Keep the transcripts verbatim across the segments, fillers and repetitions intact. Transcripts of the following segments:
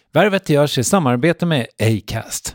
Värvet görs i samarbete med Acast.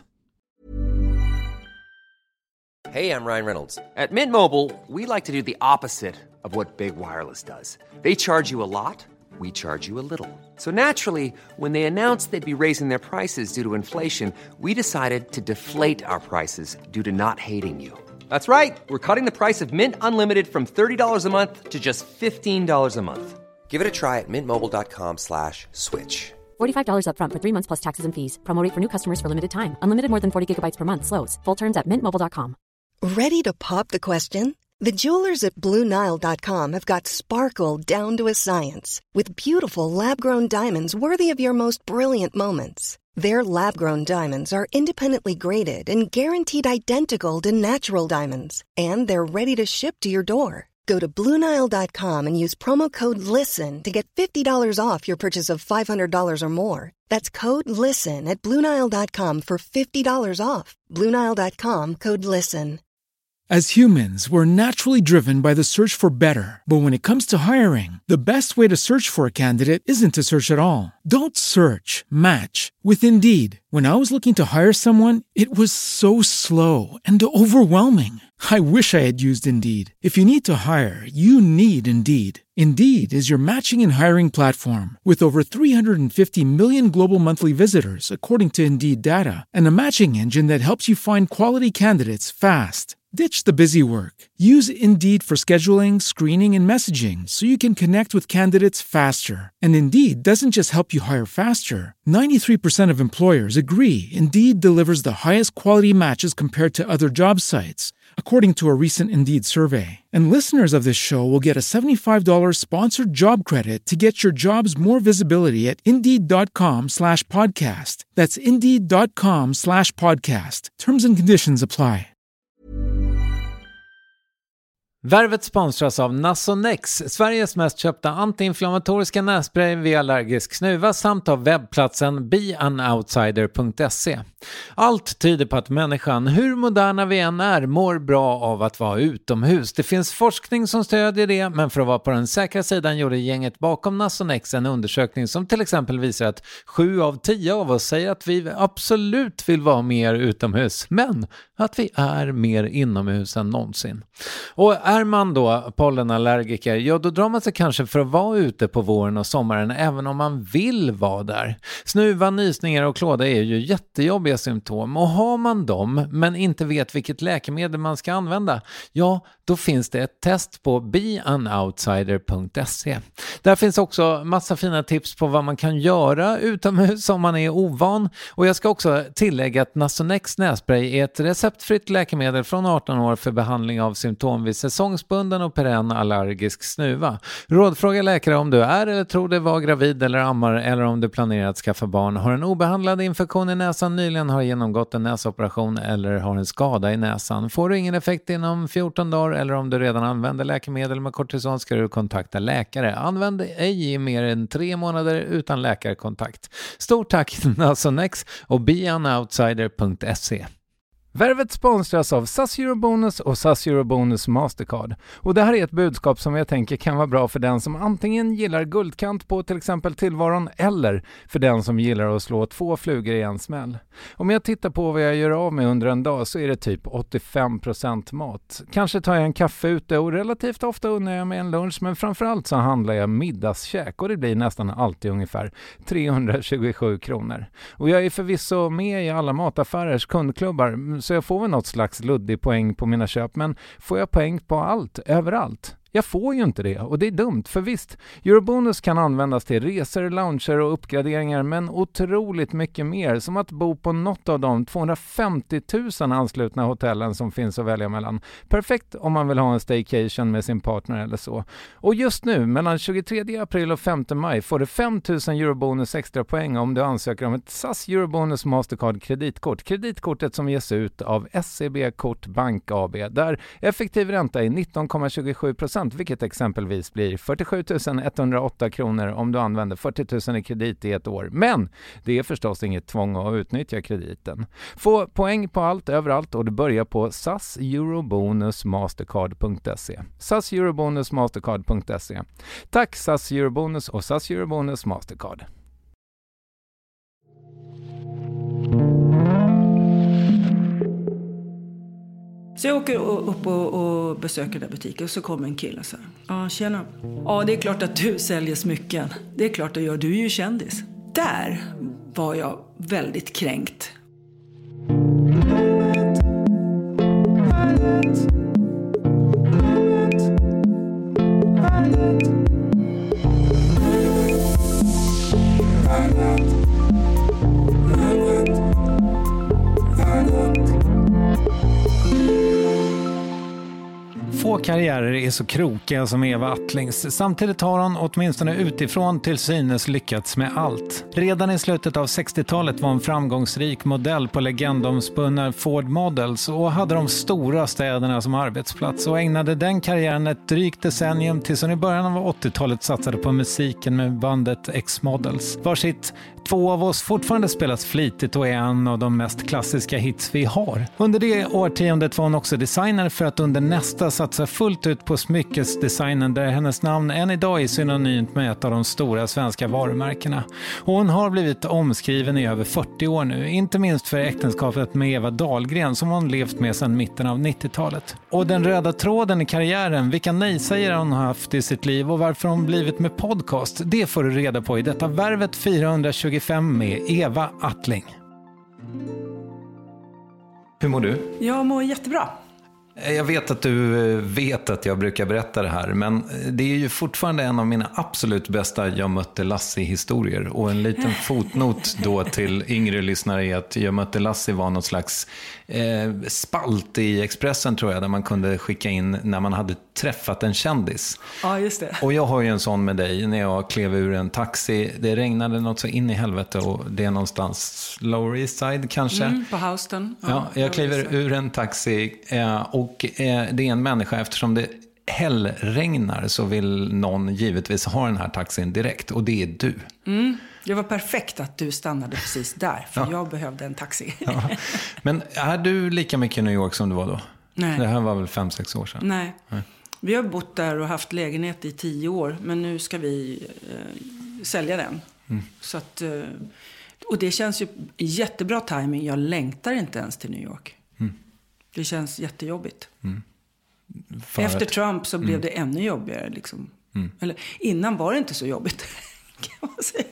Hey, I'm Ryan Reynolds. At Mint Mobile, we like to do the opposite of what Big Wireless does. They charge you a lot, we charge you a little. So naturally, when they announced they'd be raising their prices due to inflation, we decided to deflate our prices due to not hating you. That's right. We're cutting the price of Mint Unlimited from thirty dollars a month to just fifteen dollars a month. Give it a try at mintmobile.com slash switch. forty-five dollars up front for three months plus taxes and fees. Promo rate for new customers for limited time. Unlimited more than forty gigabytes per month slows. Full terms at mint mobile dot com. Ready to pop the question? The jewelers at Blue Nile dot com have got sparkle down to a science with beautiful lab-grown diamonds worthy of your most brilliant moments. Their lab-grown diamonds are independently graded and guaranteed identical to natural diamonds, and they're ready to ship to your door. Go to Blue Nile dot com and use promo code LISTEN to get fifty dollars off your purchase of five hundred dollars or more. That's code LISTEN at Blue Nile dot com for fifty dollars off. Blue Nile dot com, code LISTEN. As humans, we're naturally driven by the search for better. But when it comes to hiring, the best way to search for a candidate isn't to search at all. Don't search, match with Indeed. When I was looking to hire someone, it was so slow and overwhelming. I wish I had used Indeed. If you need to hire, you need Indeed. Indeed is your matching and hiring platform with over three hundred fifty million global monthly visitors, according to Indeed data, and a matching engine that helps you find quality candidates fast. Ditch the busy work. Use Indeed for scheduling, screening, and messaging so you can connect with candidates faster. And Indeed doesn't just help you hire faster. ninety-three percent of employers agree Indeed delivers the highest quality matches compared to other job sites, according to a recent Indeed survey. And listeners of this show will get a seventy-five dollars sponsored job credit to get your jobs more visibility at Indeed.com slash podcast. That's Indeed.com slash podcast. Terms and conditions apply. Värvet sponsras av Nasonex, Sveriges mest köpta antiinflammatoriska nässpray vid allergisk snuva, samt av webbplatsen be an outsider punkt se. Allt tyder på att människan, hur moderna vi än är, mår bra av att vara utomhus. Det finns forskning som stödjer det, men för att vara på den säkra sidan gjorde gänget bakom Nasonex en undersökning som till exempel visar att sju av tio av oss säger att vi absolut vill vara mer utomhus, men att vi är mer inomhus än någonsin. Och är man då pollenallergiker, ja då drar man sig kanske för att vara ute på våren och sommaren även om man vill vara där. Snuva, nysningar och klåda är ju jättejobbiga symptom, och har man dem men inte vet vilket läkemedel man ska använda, ja då finns det ett test på be an outsider punkt se. Där finns också massa fina tips på vad man kan göra utomhus om man är ovan, och jag ska också tillägga att Nasonex nässpray är ett receptfritt läkemedel från arton år för behandling av symptom vid säsongsbunden och perenn allergisk snuva. Rådfråga läkare om du är eller tror dig vara gravid eller ammar, eller om du planerar att skaffa barn, har en obehandlad infektion i näsan, nyligen har genomgått en näsoperation eller har en skada i näsan. Får du ingen effekt inom fjorton dagar eller om du redan använder läkemedel med kortison ska du kontakta läkare. Använd ej i mer än tre månader utan läkarkontakt. Stort tack Nasonex och be an outsider punkt se. Värvet sponsras av S A S Eurobonus och S A S Eurobonus Mastercard. Och det här är ett budskap som jag tänker kan vara bra för den som antingen gillar guldkant på till exempel tillvaron, eller för den som gillar att slå två flugor i en smäll. Om jag tittar på vad jag gör av med under en dag så är det typ åttiofem procent mat. Kanske tar jag en kaffe ute och relativt ofta unnar jag mig en lunch, men framförallt så handlar jag middagskäk och det blir nästan alltid ungefär trehundratjugosju kronor. Och jag är förvisso med i alla mataffärers kundklubbar, så jag får väl något slags luddig poäng på mina köp, men får jag poäng på allt, överallt? Jag får ju inte det, och det är dumt, för visst, Eurobonus kan användas till resor, lounger och uppgraderingar, men otroligt mycket mer, som att bo på något av de tvåhundrafemtio tusen anslutna hotellen som finns att välja mellan. Perfekt om man vill ha en staycation med sin partner eller så. Och just nu, mellan tjugotredje april och femte maj, får du fem tusen Eurobonus extra poäng om du ansöker om ett S A S Eurobonus Mastercard kreditkort. Kreditkortet som ges ut av S E B Kort Bank A B, där effektiv ränta är nitton komma tjugosju procent, vilket exempelvis blir fyrtiosju tusen etthundraåtta kronor om du använder fyrtio tusen i kredit i ett år. Men det är förstås inget tvång att utnyttja krediten. Få poäng på allt, överallt, och du börjar på S A S Eurobonus Mastercard punkt se. S A S Eurobonus Mastercard punkt se. Tack S A S Eurobonus och S A S Eurobonus Mastercard. Så jag åker upp och, och besöker den butiken och så kommer en kille och säger, ja tjena. Ja, det är klart att du säljer smycken. Det är klart att jag, du är ju kändis. Där var jag väldigt kränkt. Få karriärer är så krokiga som Eva Attlings. Samtidigt har hon åtminstone utifrån till synes lyckats med allt. Redan i slutet av sextiotalet var hon framgångsrik modell på legendomspunna Ford Models och hade de stora städerna som arbetsplats och ägnade den karriären ett drygt decennium tills hon i början av åttiotalet satsade på musiken med bandet X-Models. Varsitt två av oss fortfarande spelas flitigt och är en av de mest klassiska hits vi har. Under det årtiondet var hon också designer för att under nästa satsa fullt ut på smyckesdesignen där hennes namn än idag är synonymt med ett av de stora svenska varumärkena. Och hon har blivit omskriven i över fyrtio år nu, inte minst för äktenskapet med Eva Dahlgren som hon levt med sedan mitten av nittiotalet. Och den röda tråden i karriären, vilka nej-sägare hon har haft i sitt liv och varför hon blivit med podcast, det får du reda på i detta Värvet fyrahundratjugofem med Eva Attling. Hur mår du? Jag mår jättebra. Jag vet att du vet att jag brukar berätta det här, men det är ju fortfarande en av mina absolut bästa Jag mötte Lassie-historier. Och en liten fotnot då till yngre lyssnare är att Jag mötte Lassie var något slags eh, spalt i Expressen tror jag, där man kunde skicka in när man hade träffat en kändis. Ja, just det. Och jag har ju en sån med dig när jag klev ur en taxi. Det regnade något så in i helvete och det är någonstans Lower East Side kanske. Mm, på Houston. Ja, ja, jag kliver ur en taxi eh, och eh, det är en människa, eftersom det hällregnar så vill någon givetvis ha den här taxin direkt och det är du. Mm. Det var perfekt att du stannade precis där, för ja. jag behövde en taxi. Ja. Men är du lika mycket i New York som du var då? Nej. Det här var väl fem, sex år sedan? Nej. Nej. Vi har bott där och haft lägenhet i tio år, men nu ska vi eh, sälja den. Mm. Så att, eh, och det känns ju jättebra timing. Jag längtar inte ens till New York. Mm. Det känns jättejobbigt. Mm. Efter att... Trump så blev mm. det ännu jobbigare. Liksom. Mm. Eller, innan var det inte så jobbigt, kan man säga.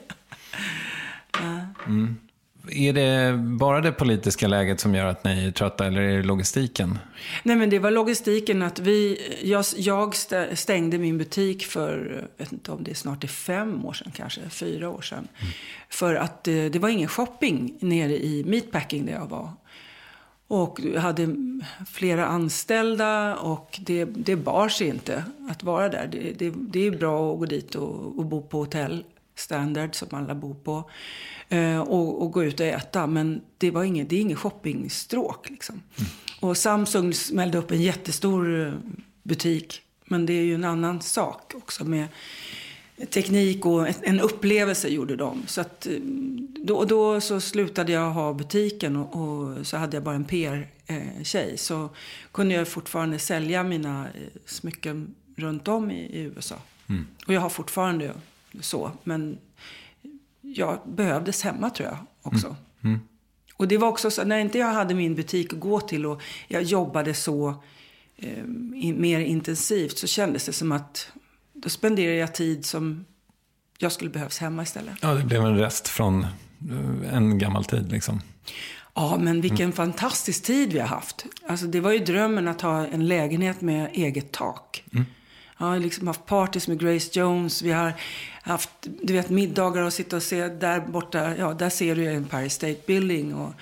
Ja. Mm. Är det bara det politiska läget som gör att ni är trötta, eller är det logistiken? Nej, men det var logistiken att vi, jag, jag stängde min butik för, jag vet inte om det är snart är fem år sedan kanske, fyra år sedan. Mm. För att det, det var ingen shopping nere i Meatpacking där jag var. Och jag hade flera anställda och det, det bar sig inte att vara där. Det, det, det är bra att gå dit och, och bo på hotell. Standard som alla bor på eh, och, och gå ut och äta, men det var inget, det är ingen shoppingstråk liksom. Mm. Och Samsung smällde upp en jättestor butik, men det är ju en annan sak också med teknik och en upplevelse gjorde de. Så att då, då så slutade jag ha butiken och, och så hade jag bara en P R-tjej, så kunde jag fortfarande sälja mina smycken runt om i, i U S A. Mm. Och jag har fortfarande så, men jag behövdes hemma tror jag också. Mm. Mm. Och det var också så, när inte jag hade min butik att gå till och jag jobbade så eh, in, mer intensivt, så kändes det som att då spenderade jag tid som jag skulle behövas hemma istället. Ja, det blev en rest från en gammal tid liksom. Ja, men vilken mm. fantastisk tid vi har haft. Alltså det var ju drömmen att ha en lägenhet med eget tak. Mm. Jag har liksom haft parties med Grace Jones. Vi har haft, du vet, middagar och sitta och se där borta. Ja, där ser du Empire State Building. Och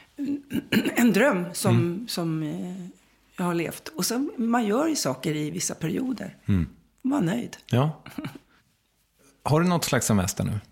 en dröm som, mm. som jag har levt. Och så man gör ju saker i vissa perioder. Mm. Man är nöjd. Ja. Har du något slags semester nu?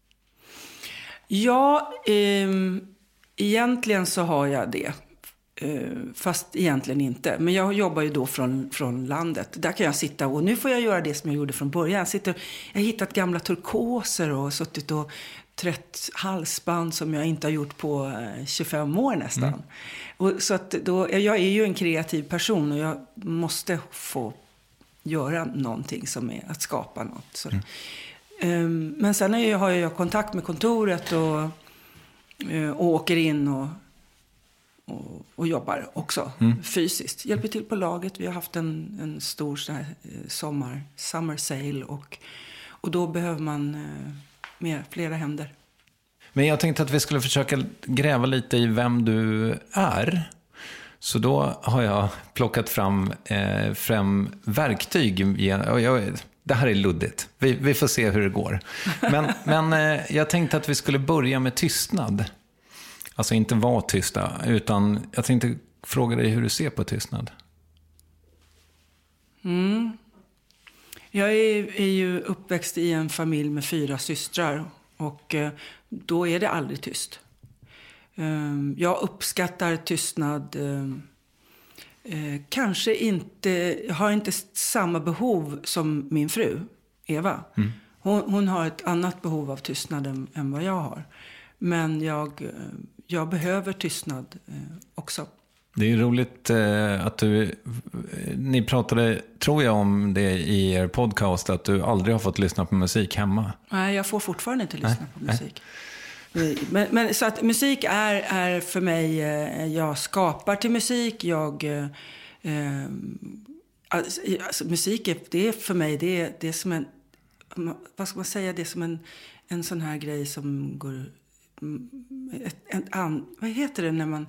Ja, eh, egentligen så har jag det. Fast egentligen inte. Men jag jobbar ju då från, från landet. Där kan jag sitta och nu får jag göra det som jag gjorde från början. Jag, sitter, jag har hittat gamla turkoser och suttit och trätt halsband som jag inte har gjort på tjugofem år nästan. Mm. Och så att då, jag är ju en kreativ person och jag måste få göra någonting som är att skapa något. Så, mm. um, men sen är jag, har jag kontakt med kontoret och, och åker in och och, och jobbar också mm. fysiskt. Hjälper till på laget. Vi har haft en, en stor sån här, eh, sommar, summer sale och, och då behöver man eh, mer, flera händer. Men jag tänkte att vi skulle försöka gräva lite i vem du är. Så då har jag plockat fram eh, fem verktyg. Jag, jag, det här är luddigt. Vi, vi får se hur det går. Men, men eh, jag tänkte att vi skulle börja med tystnad. Alltså inte vara tysta, utan jag tänkte fråga dig hur du ser på tystnad. Mm. Jag är, är ju uppväxt i en familj med fyra systrar och eh, då är det aldrig tyst. Um, jag uppskattar tystnad. Um, eh, kanske inte, jag har inte samma behov som min fru, Eva. Mm. Hon, hon har ett annat behov av tystnad än, än vad jag har. Men jag, jag behöver tystnad eh, också. Det är roligt eh, att du, ni pratade, tror jag, om det i er podcast, att du aldrig har fått lyssna på musik hemma. Nej, jag får fortfarande inte lyssna Nej. på musik. Men, men så att musik är, är för mig, eh, jag skapar till musik, jag, eh, alltså, alltså, musik är, det är för mig, det är, det är som en, vad ska man säga, det är som en, en sån här grej som går, ett, en, an, vad heter det när man,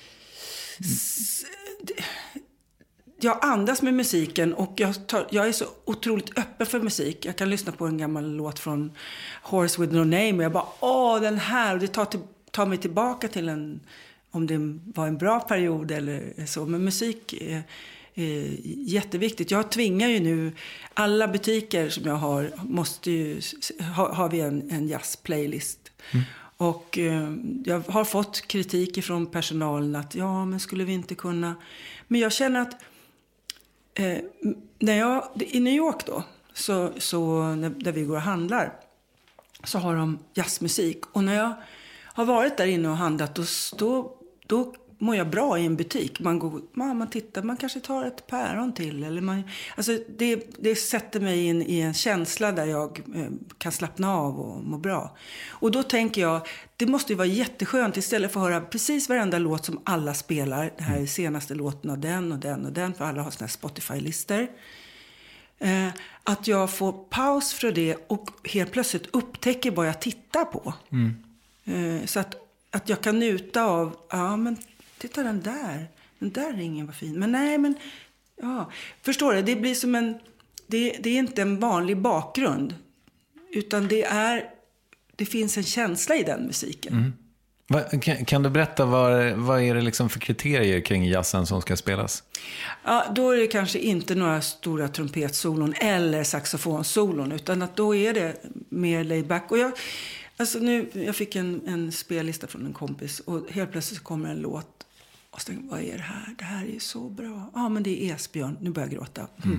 s, det, jag andas med musiken och jag, tar, jag är så otroligt öppen för musik. Jag kan lyssna på en gammal låt från Horse with no name och jag bara, åh den här, och det tar, till, tar mig tillbaka till en, om det var en bra period eller så. Men musik är, är jätteviktigt. Jag tvingar ju nu, alla butiker som jag har, måste ju, har, har vi en, en jazzplaylist. Mm. Och eh, jag har fått kritik från personalen att ja, men skulle vi inte kunna. Men jag känner att Eh, när jag, i New York då, så, så när, där vi går och handlar, så har de jazzmusik. Och när jag har varit där inne och handlat, då, då, då mår jag bra i en butik. Man går, man, man tittar, man kanske tar ett päron till. Eller man, alltså det, det sätter mig in i en känsla där jag eh, kan slappna av och må bra. Och då tänker jag, det måste ju vara jätteskönt istället för att höra precis varenda låt som alla spelar. Det här är senaste låten av den och den och den, för alla har såna här Spotify-lister. Eh, att jag får paus för det och helt plötsligt upptäcker vad jag tittar på. Mm. Eh, så att, att jag kan njuta av, ja men titta den där, den där ringen var fin. Men nej, men, ja, förstår du, det blir som en, det, det är inte en vanlig bakgrund. Utan det är, det finns en känsla i den musiken. Mm. Va, kan, kan du berätta vad, vad är det liksom för kriterier kring jazzen som ska spelas? Ja, då är det kanske inte några stora trumpetsolon eller saxofonsolon, utan att då är det mer laid back. Och jag, alltså nu, jag fick en, en spellista från en kompis och helt plötsligt kommer en låt och så tänkte, vad är det här? Det här är så bra. Ja, men det är Esbjörn. Nu börjar jag gråta. Mm.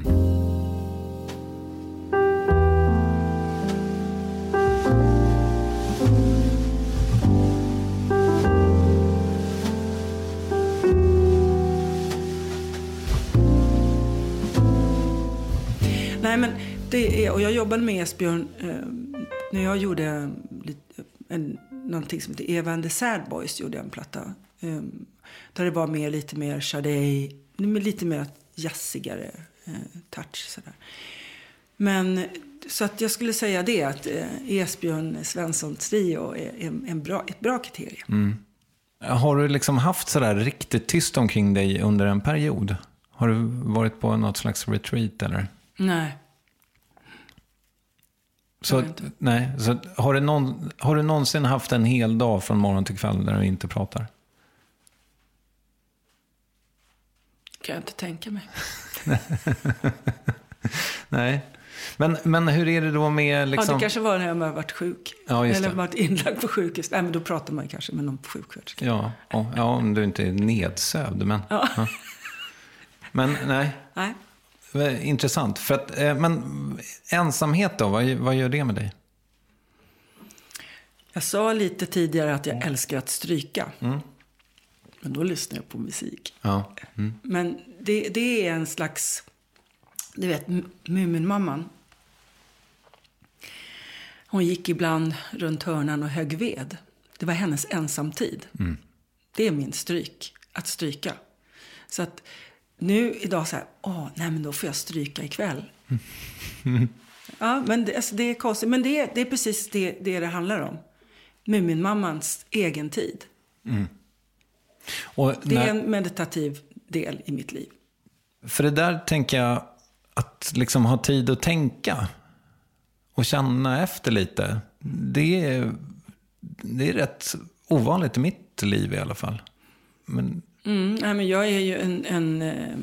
Nej, men det är, och jag jobbade med Esbjörn eh, när jag gjorde lite, en, någonting som heter Eva and the Sad Boys, gjorde jag en platta. Eh, där det var mer, lite mer Sade, lite mer jazzigare eh, touch sådär. Men så att jag skulle säga det, att eh, Esbjörn Svensson trio är en, en bra, ett bra kriterie. Mm. Har du liksom haft sådär riktigt tyst omkring dig under en period? Har du varit på något slags retreat eller? Nej. Så, nej, så har, du någon, har du någonsin haft en hel dag från morgon till kväll där du inte pratar? Kan jag inte tänka mig. Nej. Men, men hur är det då med liksom... Ja, det kanske var när jag har varit sjuk. Ja, just eller det. varit inlagd på sjukhus. Nej, men då pratar man kanske med någon sjuksköterska. Ja, ja, ja, om du inte är nedsövd. Men, ja. Ja. men nej. Nej. Intressant. För att, men ensamhet då, vad, vad gör det med dig? Jag sa lite tidigare att jag älskar att stryka. Mm. Men då lyssnar jag på musik. Ja. Mm. Men det, det är en slags, du vet, Muminmamman. Hon gick ibland runt hörnan och högg ved. Det var hennes ensamtid. Mm. Det är min stryk. att stryka. Så att nu idag så här, åh, nej men då får jag stryka ikväll. Mm. Ja, men det, alltså, det är konstigt. Men det är, det är precis det, det det handlar om. Med min mammans egen tid. Mm. Och det när... är en meditativ del i mitt liv. För det där tänker jag, att liksom ha tid att tänka och känna efter lite. Det är, det är rätt ovanligt i mitt liv i alla fall. Men... Mm, nej, men jag är ju en, en,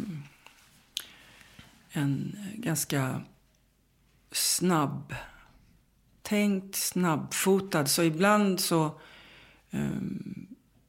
en ganska snabb tänkt, snabbfotad. Så ibland så... Um,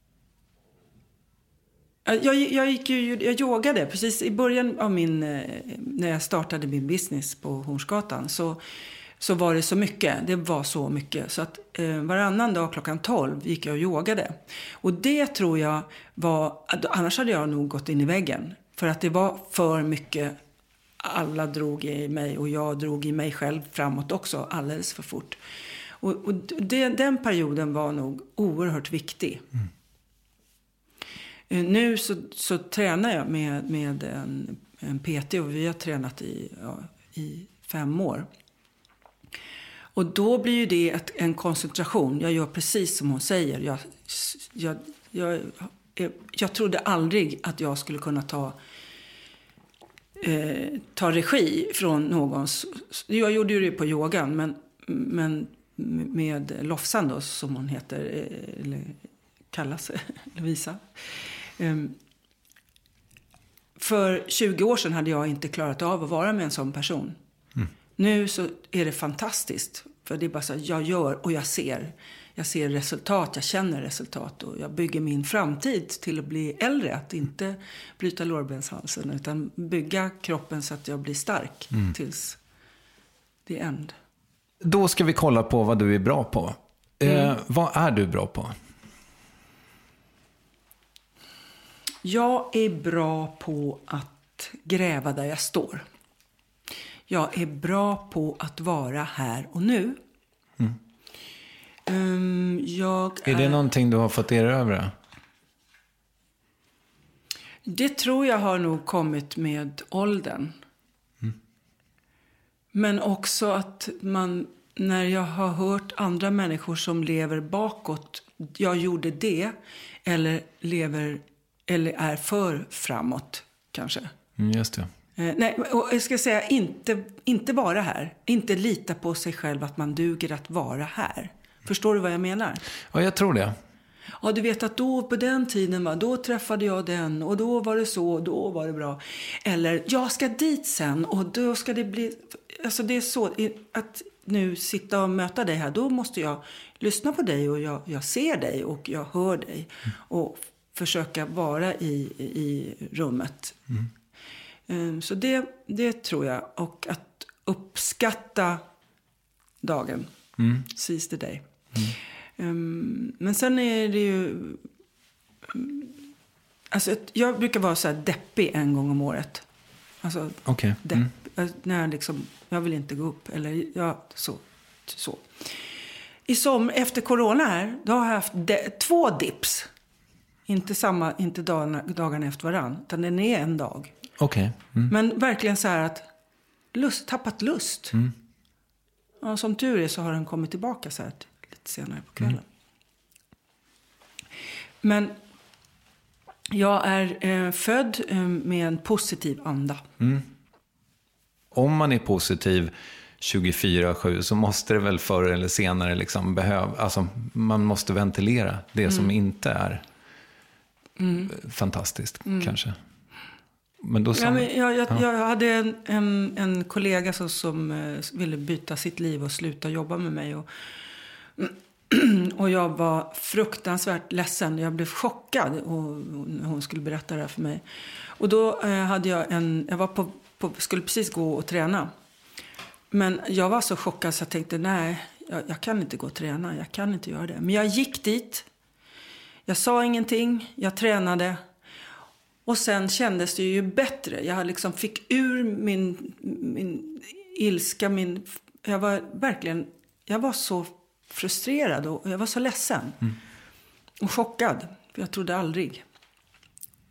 jag, jag, gick ju, jag yogade precis i början av min... När jag startade min business på Hornsgatan så, så var det så mycket. Det var så mycket. Så att eh, varannan dag klockan tolv gick jag och yogade. Och det tror jag var... Annars hade jag nog gått in i väggen. För att det var för mycket... Alla drog i mig och jag drog i mig själv framåt också alldeles för fort. Och, och det, den perioden var nog oerhört viktig. Mm. Nu så, så tränar jag med, med en, en P T och vi har tränat i, ja, i fem år. Och då blir ju det ett, en koncentration. Jag gör precis som hon säger. Jag, jag, jag, jag, jag trodde aldrig att jag skulle kunna ta... Eh, ta regi från någons. Jag gjorde ju det på yogan, men, men med Lofsan då, som hon heter, eller kallas, Lovisa. Eh, för tjugo år sedan hade jag inte klarat av att vara med en sån person. Mm. Nu så är det fantastiskt, för det är bara så att jag gör och jag ser. Jag ser resultat, jag känner resultat och jag bygger min framtid till att bli äldre. Att inte bryta lårbenshalsen utan bygga kroppen så att jag blir stark mm. tills det är änd. Då ska vi kolla på vad du är bra på. Mm. Eh, vad är du bra på? Jag är bra på att gräva där jag står. Jag är bra på att vara här och nu. Mm. Um, jag är det är... någonting du har fått erövra? Det tror jag har nog kommit med åldern. Mm. Men också att man, när jag har hört andra människor som lever bakåt, jag gjorde det, eller lever, eller är för framåt kanske. Mm, just det. Eh, nej, och jag ska säga inte, inte vara här. Inte lita på sig själv att man duger att vara här. Förstår du vad jag menar? Ja, jag tror det. Ja, du vet att då på den tiden, va, då träffade jag den och då var det så och då var det bra. Eller, jag ska dit sen och då ska det bli... Alltså det är så att nu sitta och möta dig här, då måste jag lyssna på dig och jag, jag ser dig och jag hör dig. Mm. Och försöka vara i, i rummet. Mm. Um, så det, det tror jag. Och att uppskatta dagen. Mm. Seize the day. Mm. Um, men sen är det ju... Um, alltså jag brukar vara så här deppig en gång om året. Alltså okay. depp, mm. alltså, när jag liksom, jag vill inte gå upp. Eller ja, så. så. I som, efter corona här, då har jag haft de, två dips. Inte samma, inte dagarna, dagarna efter varann. Utan den är en dag. Okay. Mm. Men verkligen så här att lust, tappat lust. Mm. Ja, som tur är så har den kommit tillbaka så här lite senare på kvällen. Mm. Men jag är eh, född eh, med en positiv anda. Mm. Om man är positiv tjugofyra sju så måste det väl förr eller senare liksom behöva, alltså man måste ventilera det mm. som inte är mm. fantastiskt mm. kanske. Men då ja, men jag, jag, ja. jag hade en, en, en kollega så, som eh, ville byta sitt liv och sluta jobba med mig. Och, och jag var fruktansvärt ledsen. Jag blev chockad och, och, när hon skulle berätta det här för mig. Och då eh, hade jag en... Jag var på, på, skulle precis gå och träna. Men jag var så chockad så jag tänkte, nej, jag, jag kan inte gå och träna. Jag kan inte göra det. Men jag gick dit. Jag sa ingenting. Jag tränade. Och sen kändes det ju bättre. Jag liksom fick ur min, min ilska. Min, jag var verkligen... Jag var så frustrerad och jag var så ledsen. Mm. Och chockad. För jag trodde aldrig.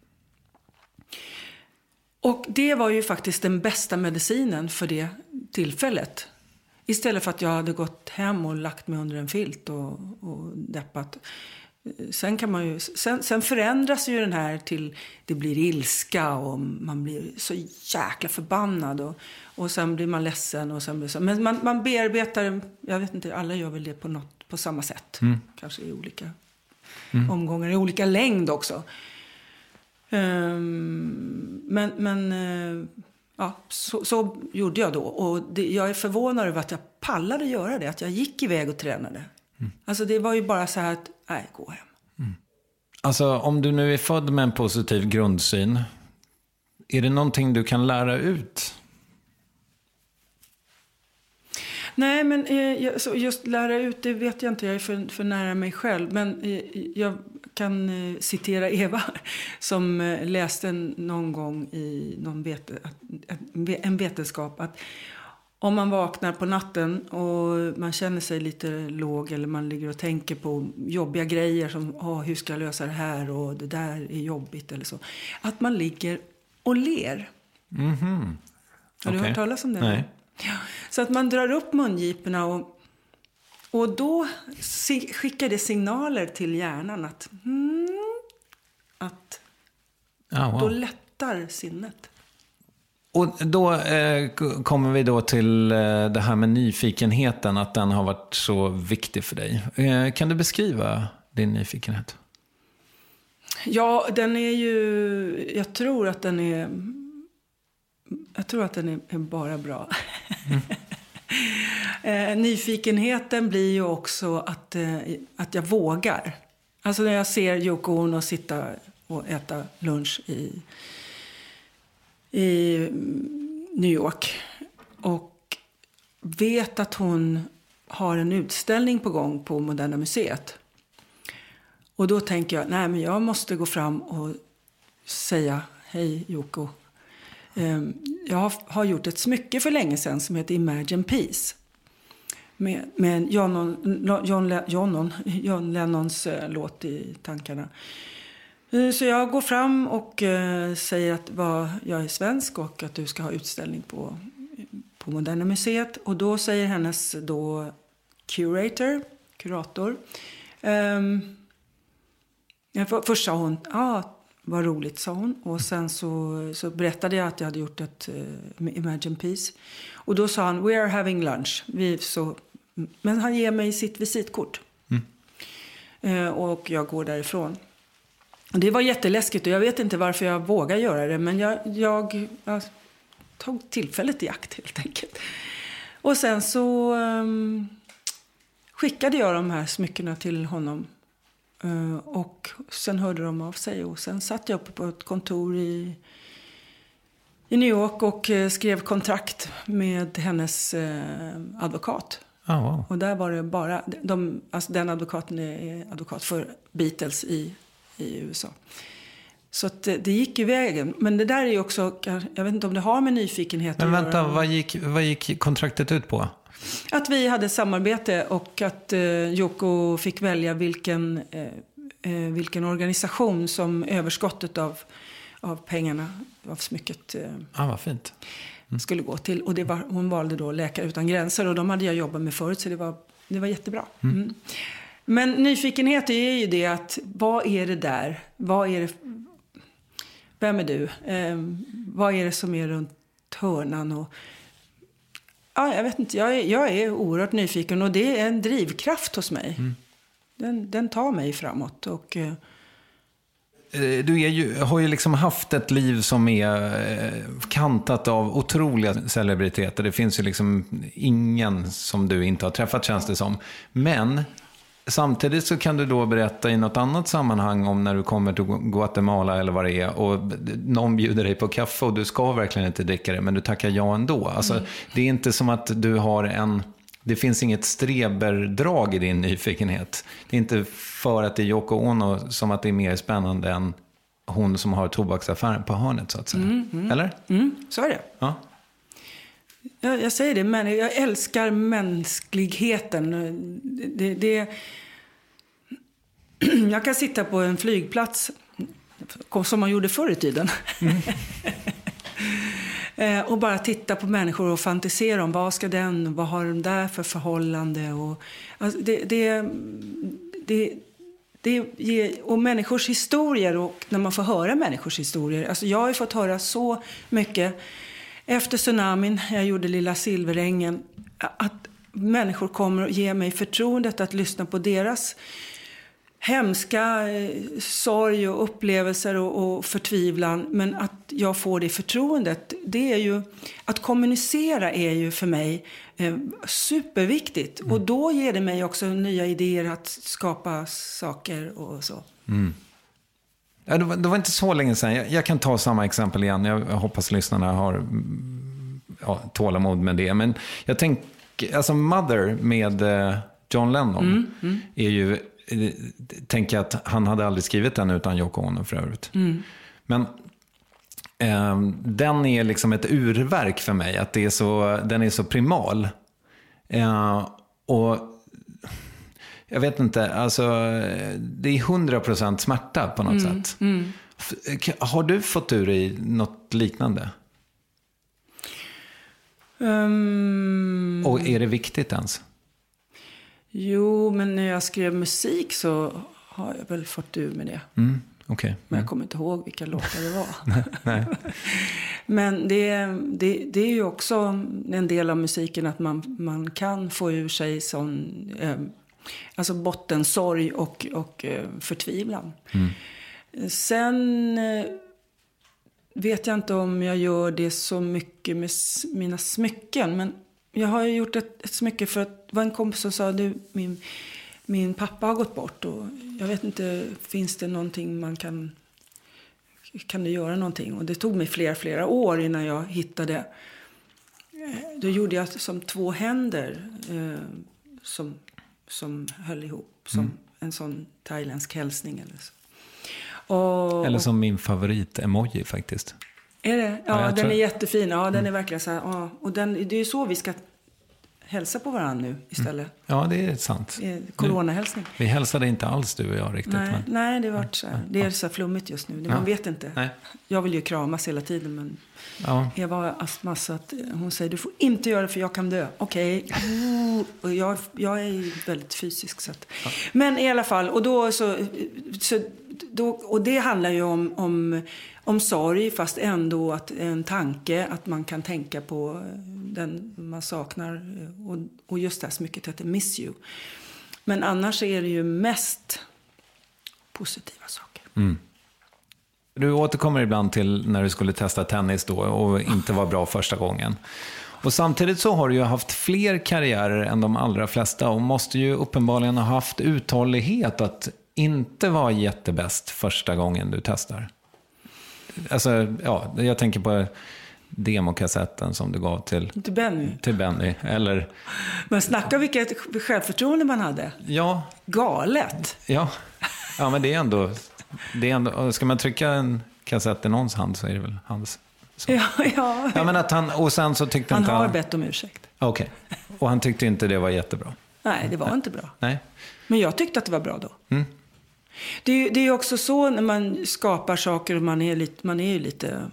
Och det var ju faktiskt den bästa medicinen för det tillfället. Istället för att jag hade gått hem och lagt mig under en filt och, och deppat. Sen, kan man ju, sen, sen förändras ju den här till det blir ilska och man blir så jäkla förbannad. Och, och sen blir man ledsen. Och sen blir så, men man, man bearbetar, jag vet inte, alla gör väl det på, något, på samma sätt. Mm. Kanske i olika mm. omgångar, i olika längd också. Um, men men uh, ja, så, så gjorde jag då. Och det, jag är förvånad över att jag pallade göra det. Att jag gick iväg och tränade. Mm. Alltså det var ju bara så här att, nej, gå hem. Mm. Alltså om du nu är född med en positiv grundsyn, är det någonting du kan lära ut? Nej, men eh, så just lära ut, det vet jag inte. Jag är för, för nära mig själv. Men eh, jag kan eh, citera Eva som eh, läste någon gång i någon vete, en vetenskap att om man vaknar på natten och man känner sig lite låg eller man ligger och tänker på jobbiga grejer som oh, hur ska jag lösa det här och det där är jobbigt eller så. Att man ligger och ler. Mm-hmm. Har du okay. hört talas om det? Nej. Ja. Så att man drar upp mungiporna och, och då skickar det signaler till hjärnan att, mm, att oh, wow. då lättar sinnet. Och då eh, kommer vi då till eh, det här med nyfikenheten, att den har varit så viktig för dig. Eh, kan du beskriva din nyfikenhet? Ja, den är ju, jag tror att den är, jag tror att den är, är bara bra. Mm. eh, nyfikenheten blir ju också att, eh, att jag vågar. Alltså när jag ser Yoko Ono sitta och äta lunch i i New York och vet att hon har en utställning på gång på Moderna Museet. Och då tänker jag, nej men jag måste gå fram och säga, hej Yoko. Jag har gjort ett smycke för länge sedan som heter Imagine Peace. Med, med John, John, John, John Lennons låt i tankarna. Så jag går fram och uh, säger att vad, jag är svensk och att du ska ha utställning på, på Moderna Museet. Och då säger hennes då curator, kurator. Um, för, först sa hon, ja ah, vad roligt sa hon. Och sen så, så berättade jag att jag hade gjort ett uh, Imagine Peace. Och då sa han, we are having lunch. Vi, så, men han ger mig sitt visitkort. Mm. Uh, och jag går därifrån. Det var jätteläskigt och jag vet inte varför jag vågar göra det. Men jag, jag, jag tog tillfället i akt helt enkelt. Och sen så um, skickade jag de här smyckena till honom. Uh, och sen hörde de av sig. Och sen satt jag uppe på ett kontor i, i New York och uh, skrev kontrakt med hennes uh, advokat. Oh, wow. Och där var det bara, de, alltså den advokaten är advokat för Beatles i i U S A. Så att det, det gick i vägen. Men det där är ju också, jag vet inte om det har med nyfikenhet Men att vänta, göra. vad gick, vad gick kontraktet ut på? Att vi hade samarbete och att eh, Yoko fick välja vilken, eh, vilken organisation som överskottet av, av pengarna, av smycket eh, ah, vad fint. Mm. skulle gå till. Och det var, hon valde då Läkare utan gränser och de hade jag jobbat med förut så det var, det var jättebra. Mm. Mm. Men nyfikenhet är ju det att vad är det där? Vad är det, vem är du? Eh, vad är det som är runt hörnan? Och, ja, jag vet inte, jag är, jag är oerhört nyfiken och det är en drivkraft hos mig. Mm. Den, den tar mig framåt och... Eh, Du är ju, har ju liksom haft ett liv som är kantat av otroliga celebriteter. Det finns ju liksom ingen som du inte har träffat, känns det som. Men samtidigt så kan du då berätta i något annat sammanhang om när du kommer till Guatemala eller vad det är och någon bjuder dig på kaffe och du ska verkligen inte dricka det men du tackar ja ändå. Alltså, mm. Det är inte som att du har en... Det finns inget streberdrag i din nyfikenhet. Det är inte för att det är Yoko Ono som att det är mer spännande än hon som har tobaksaffären på hörnet så att säga. Mm, mm. Eller? Mm, så är det. Ja. Jag, jag säger det, men jag älskar mänskligheten. Det, det, jag kan sitta på en flygplats som man gjorde förr i tiden. Mm. Eh, och bara titta på människor och fantisera om vad ska den, vad har den där för förhållande. Och, alltså det, det, det, det ger, och människors historier, och när man får höra människors historier. Alltså jag har ju fått höra så mycket efter tsunamin, jag gjorde Lilla Silverängen, att människor kommer och ger mig förtroendet att lyssna på deras hemska eh, sorg och upplevelser och, och förtvivlan, men att jag får det förtroendet, det är ju att kommunicera är ju för mig eh, superviktigt. Mm. Och då ger det mig också nya idéer att skapa saker och så. Mm. Ja, det, var, det var inte så länge sedan. Jag, jag kan ta samma exempel igen. Jag, jag hoppas lyssnarna har ja, tålamod med det. Men jag tänker, alltså Mother med eh, John Lennon mm. Mm. är ju, tänker att han hade aldrig skrivit den utan Yoko Ono för övrigt. Mm. Men eh, den är liksom ett urverk för mig. Att det är så, den är så primal. Eh, och jag vet inte, alltså det är hundra procent smärta på något mm. sätt. Mm. Har du fått ur i något liknande? Um... Och är det viktigt ens? Jo, men när jag skrev musik så har jag väl fått ur med det. Mm, okay. mm. Men jag kommer inte ihåg vilka låtar det var. Nej. Men det, det, det är ju också en del av musiken att man, man kan få ur sig sån, eh, alltså bottensorg och, och eh, förtvivlan. Mm. Sen eh, vet jag inte om jag gör det så mycket med mina smycken, men jag har ju gjort ett, ett smycke för att det var en kompis som sa du, min, min pappa har gått bort och jag vet inte, finns det någonting man kan, kan du göra någonting? Och det tog mig flera, flera år innan jag hittade, då gjorde jag som två händer eh, som, som höll ihop, som mm. en sån thailändsk hälsning eller så. Och, eller som min favorit-emoji faktiskt. Är det? Ja, ja den tror... är jättefin. Ja, den mm. är verkligen så här. Ja. Och den, det är ju så vi ska hälsa på varandra nu istället. Mm. Ja, det är sant. Det är coronahälsning. Vi hälsade inte alls du och jag riktigt. Nej, men... nej det, var så här. det är så här flummigt just nu. Man ja. vet inte. Nej. Jag vill ju kramas hela tiden, men ja. Eva har astma så att hon säger du får inte göra det för jag kan dö. Okej. Okay. Och jag, jag är ju väldigt fysisk. Så att... ja. Men i alla fall, och då så... så då, och det handlar ju om... om Om sorg, fast ändå att en tanke att man kan tänka på den man saknar. Och, och just det här smycket heter Miss You. Men annars är det ju mest positiva saker. Mm. Du återkommer ibland till när du skulle testa tennis då och inte var bra första gången. Och samtidigt så har du ju haft fler karriärer än de allra flesta och måste ju uppenbarligen ha haft uthållighet att inte vara jättebäst första gången du testar. Alltså, ja, jag tänker på demokassetten som du gav till, till Benny. Till Benny eller... Men snacka vilket självförtroende man hade. Ja. Galet. Ja, ja men det är ändå... Det är ändå ska man trycka en kassett i någons hand så är det väl hans. Så. Ja, ja. Ja, men att han, och sen så tyckte han inte har han... bett om ursäkt. Okej. Okay. Och han tyckte inte det var jättebra. Nej, det var Nej. inte bra. Nej. Men jag tyckte att det var bra då. Mm. Det är, det är också så när man skapar saker, man är lite, man är ju lite,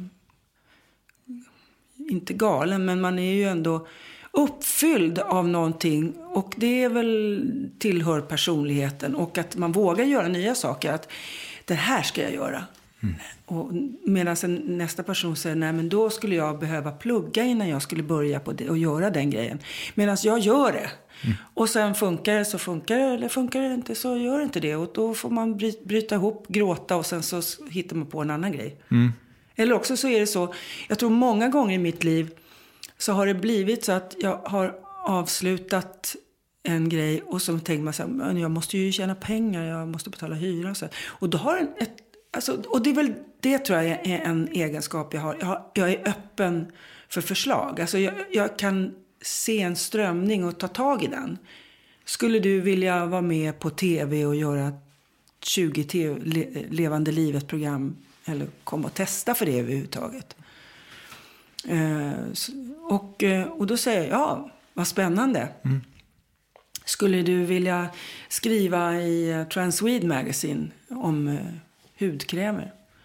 inte galen, men man är ju ändå uppfylld av någonting. Och det är väl tillhör personligheten och att man vågar göra nya saker. Att det här ska jag göra. Mm. Och medan nästa person säger, nej men då skulle jag behöva plugga innan jag skulle börja på det och göra den grejen. Medan jag gör det. Mm. Och sen funkar det så funkar det, eller funkar det inte så gör det inte det. Och då får man bry- bryta ihop, gråta och sen så hittar man på en annan grej. Mm. Eller också så är det så, jag tror många gånger i mitt liv så har det blivit så att jag har avslutat en grej och så tänker man så här, jag måste ju tjäna pengar, jag måste betala hyra och så. Och då har en, ett, alltså, och det är väl, det tror jag är en egenskap jag har. Jag, har, jag är öppen för förslag. Alltså jag, jag kan se en strömning och ta tag i den. Skulle du vilja vara med på tv och göra tjugo T V, le, levande livet program eller komma och testa för det överhuvudtaget? Eh, och, och då säger jag, ja, vad spännande. Mm. Skulle du vilja skriva i Transwede Magazine om eh, hudkrämer?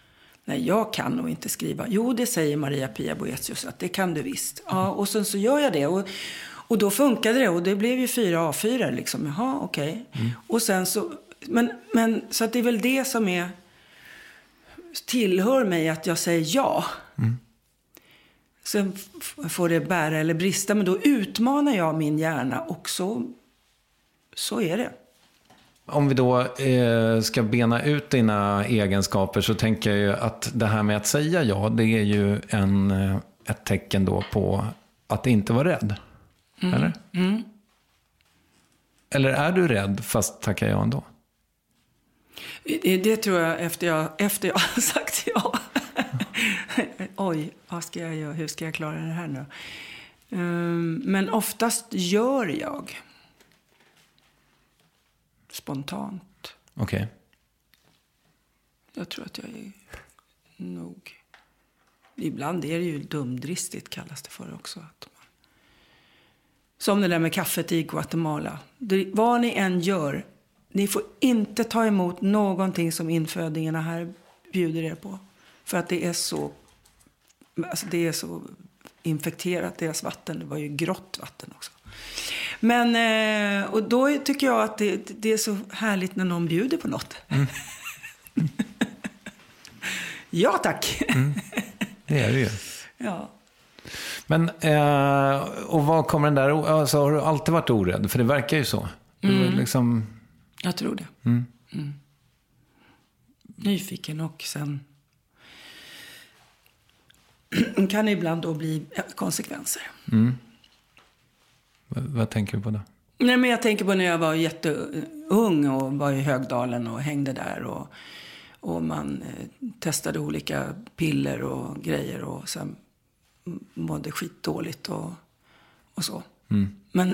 Nej, jag kan nog inte skriva. Jo, det säger Maria-Pia Boetius att det kan du visst. Ja, och sen så gör jag det. Och, och då funkade det. Och det blev ju fyra A fyra liksom. Jaha, okej. Okay. Mm. Och sen så... Men, men så att det är väl det som är... Tillhör mig att jag säger ja. Mm. Sen f- får det bära eller brista. Men då utmanar jag min hjärna. Och så, så är det. Om vi då eh, ska bena ut dina egenskaper så tänker jag ju att det här med att säga ja, det är ju en, ett tecken då på att inte vara rädd. Mm. Eller? Mm. Eller är du rädd fast tackar jag ändå? Det, det tror jag efter jag, efter jag har sagt ja. Oj, vad ska jag göra? Hur ska jag klara det här nu? Um, men oftast gör jag. Spontant. Okej. Okay. Jag tror att jag är nog... Ibland är det ju dumdristigt kallas det för också. Att man... Som det där med kaffet i Guatemala. Det, vad ni än gör, ni får inte ta emot någonting som infödingarna här bjuder er på. För att det är så... Alltså det är så infekterat, deras vatten. Det var ju grått vatten också. Men, och då tycker jag att det, det är så härligt när någon bjuder på något. Mm. Ja, tack. Mm. Det är det ju. Ja. Men, eh, och vad kommer den där... Alltså, har du alltid varit orädd? För det verkar ju så. Mm. Liksom... Jag tror det. Mm. Mm. Nyfiken och sen... kan ibland då bli konsekvenser. Mm. Vad, vad tänker du på då? Nej, men jag tänker på när jag var jätteung och var i Högdalen och hängde där. Och, och man eh, testade olika piller och grejer och sen mådde skitdåligt och, och så. Mm. Men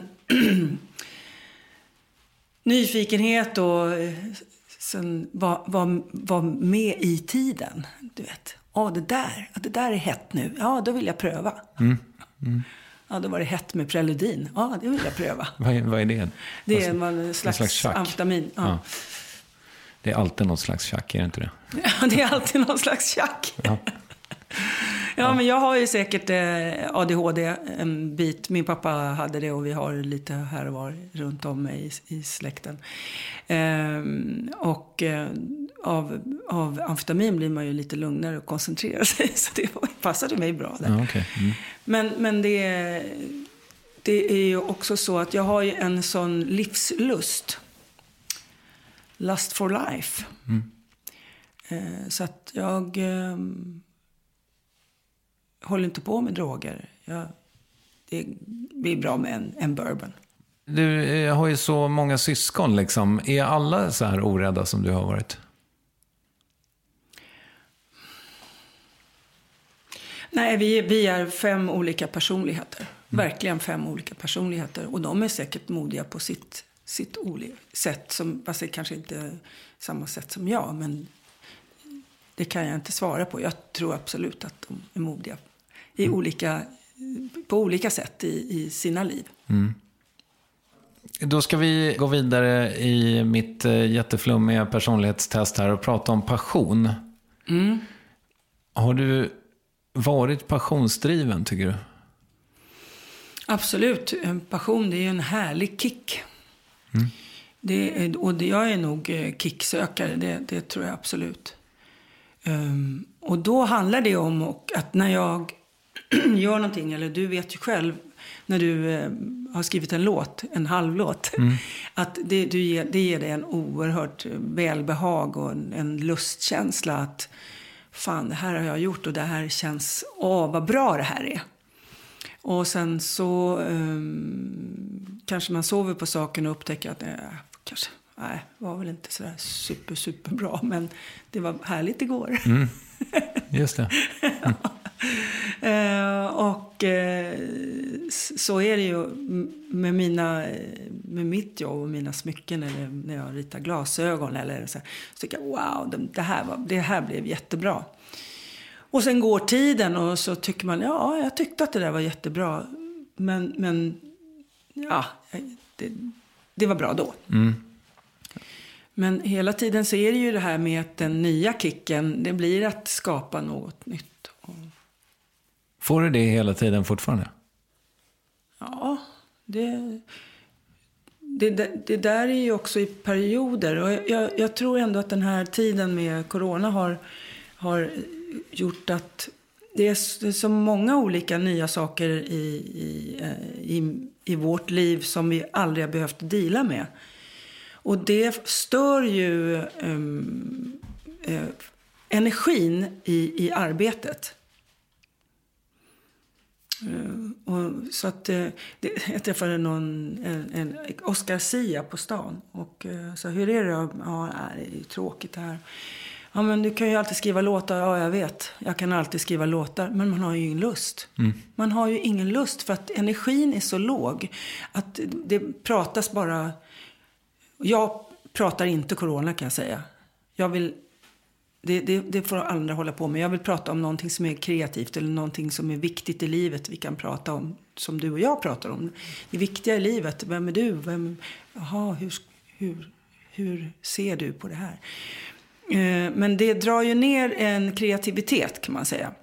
nyfikenhet och sen var, var, var med i tiden, du vet. Ja, det där, det där är hett nu. Ja, då vill jag pröva. Mm. Mm. Ja, då var det hett med preludin. Ja, det vill jag pröva. vad, är, vad är det? Det är alltså, en slags, en slags amfetamin. Ja. Ja. Det är alltid något slags tjack, är det inte det? Ja, det är alltid något slags tjack. Ja. Ja, ja, men jag har ju säkert eh, A D H D en bit. Min pappa hade det och vi har lite här och var runt om mig i, i släkten. Ehm, och eh, av, av amfetamin blir man ju lite lugnare och koncentrerar sig. Så det passade mig bra där. Ja, okay. Mm. Men, men det, det är ju också så att jag har ju en sån livslust. Lust for life. Mm. Eh, så att jag... Eh, håller inte på med droger. Jag, det blir bra med en, en bourbon. Du har ju så många syskon liksom. Är alla så här orädda som du har varit? Nej, vi, vi är fem olika personligheter. Mm. Verkligen fem olika personligheter. Och de är säkert modiga på sitt, sitt olika sätt. Som, fast det kanske inte samma sätt som jag. Men det kan jag inte svara på. Jag tror absolut att de är modiga. I mm. olika, på olika sätt i, i sina liv. Mm. Då ska vi gå vidare i mitt jätteflummiga personlighetstest här och prata om passion. Mm. Har du varit passionsdriven, tycker du? Absolut. En passion, det är ju en härlig kick. Mm. Det är, och det, jag är nog kicksökare, det, det tror jag absolut. Um, och då handlar det om och att när jag gör någonting, eller du vet ju själv när du eh, har skrivit en låt, en halvlåt, mm. att det, du ger, det ger dig en oerhört välbehag och en, en lustkänsla att fan, det här har jag gjort och det här känns, åh vad bra det här är. Och sen så um, kanske man sover på saken och upptäcker att eh, kanske nej, var väl inte sådär super, super bra, men det var härligt igår. Mm. Just det. Mm. uh, och uh, så är det ju med, mina, med mitt jobb och mina smycken eller när jag ritar glasögon eller så, så tycker jag, wow, det här, var, det här blev jättebra. Och sen går tiden och så tycker man, ja, jag tyckte att det där var jättebra, men, men ja, det, det var bra då. Mm. Men hela tiden så är det ju det här med att den nya kicken, det blir att skapa något nytt. Får du det hela tiden fortfarande? Ja, det, det, det, det där är ju också i perioder. Och jag, jag tror ändå att den här tiden med corona har, har gjort att det är så många olika nya saker i, i, i, i vårt liv som vi aldrig har behövt dela med. Och det stör ju um, uh, energin i, i arbetet. Uh, och så att, uh, det, jag träffade någon, en, en Oscar Sia på stan. Och uh, så hur är det? Ja, det är ju tråkigt här. Ja, men du kan ju alltid skriva låtar. Ja, jag vet. Jag kan alltid skriva låtar. Men man har ju ingen lust. Mm. Man har ju ingen lust för att energin är så låg. Att det pratas bara... Jag pratar inte corona, kan jag säga. Jag vill... Det, det, det får andra hålla på med. Jag vill prata om någonting som är kreativt. Eller någonting som är viktigt i livet. Vi kan prata om, som du och jag pratar om. Det viktiga i livet. Vem är du? Vem, aha, hur, hur, hur ser du på det här? Men det drar ju ner en kreativitet, kan man säga.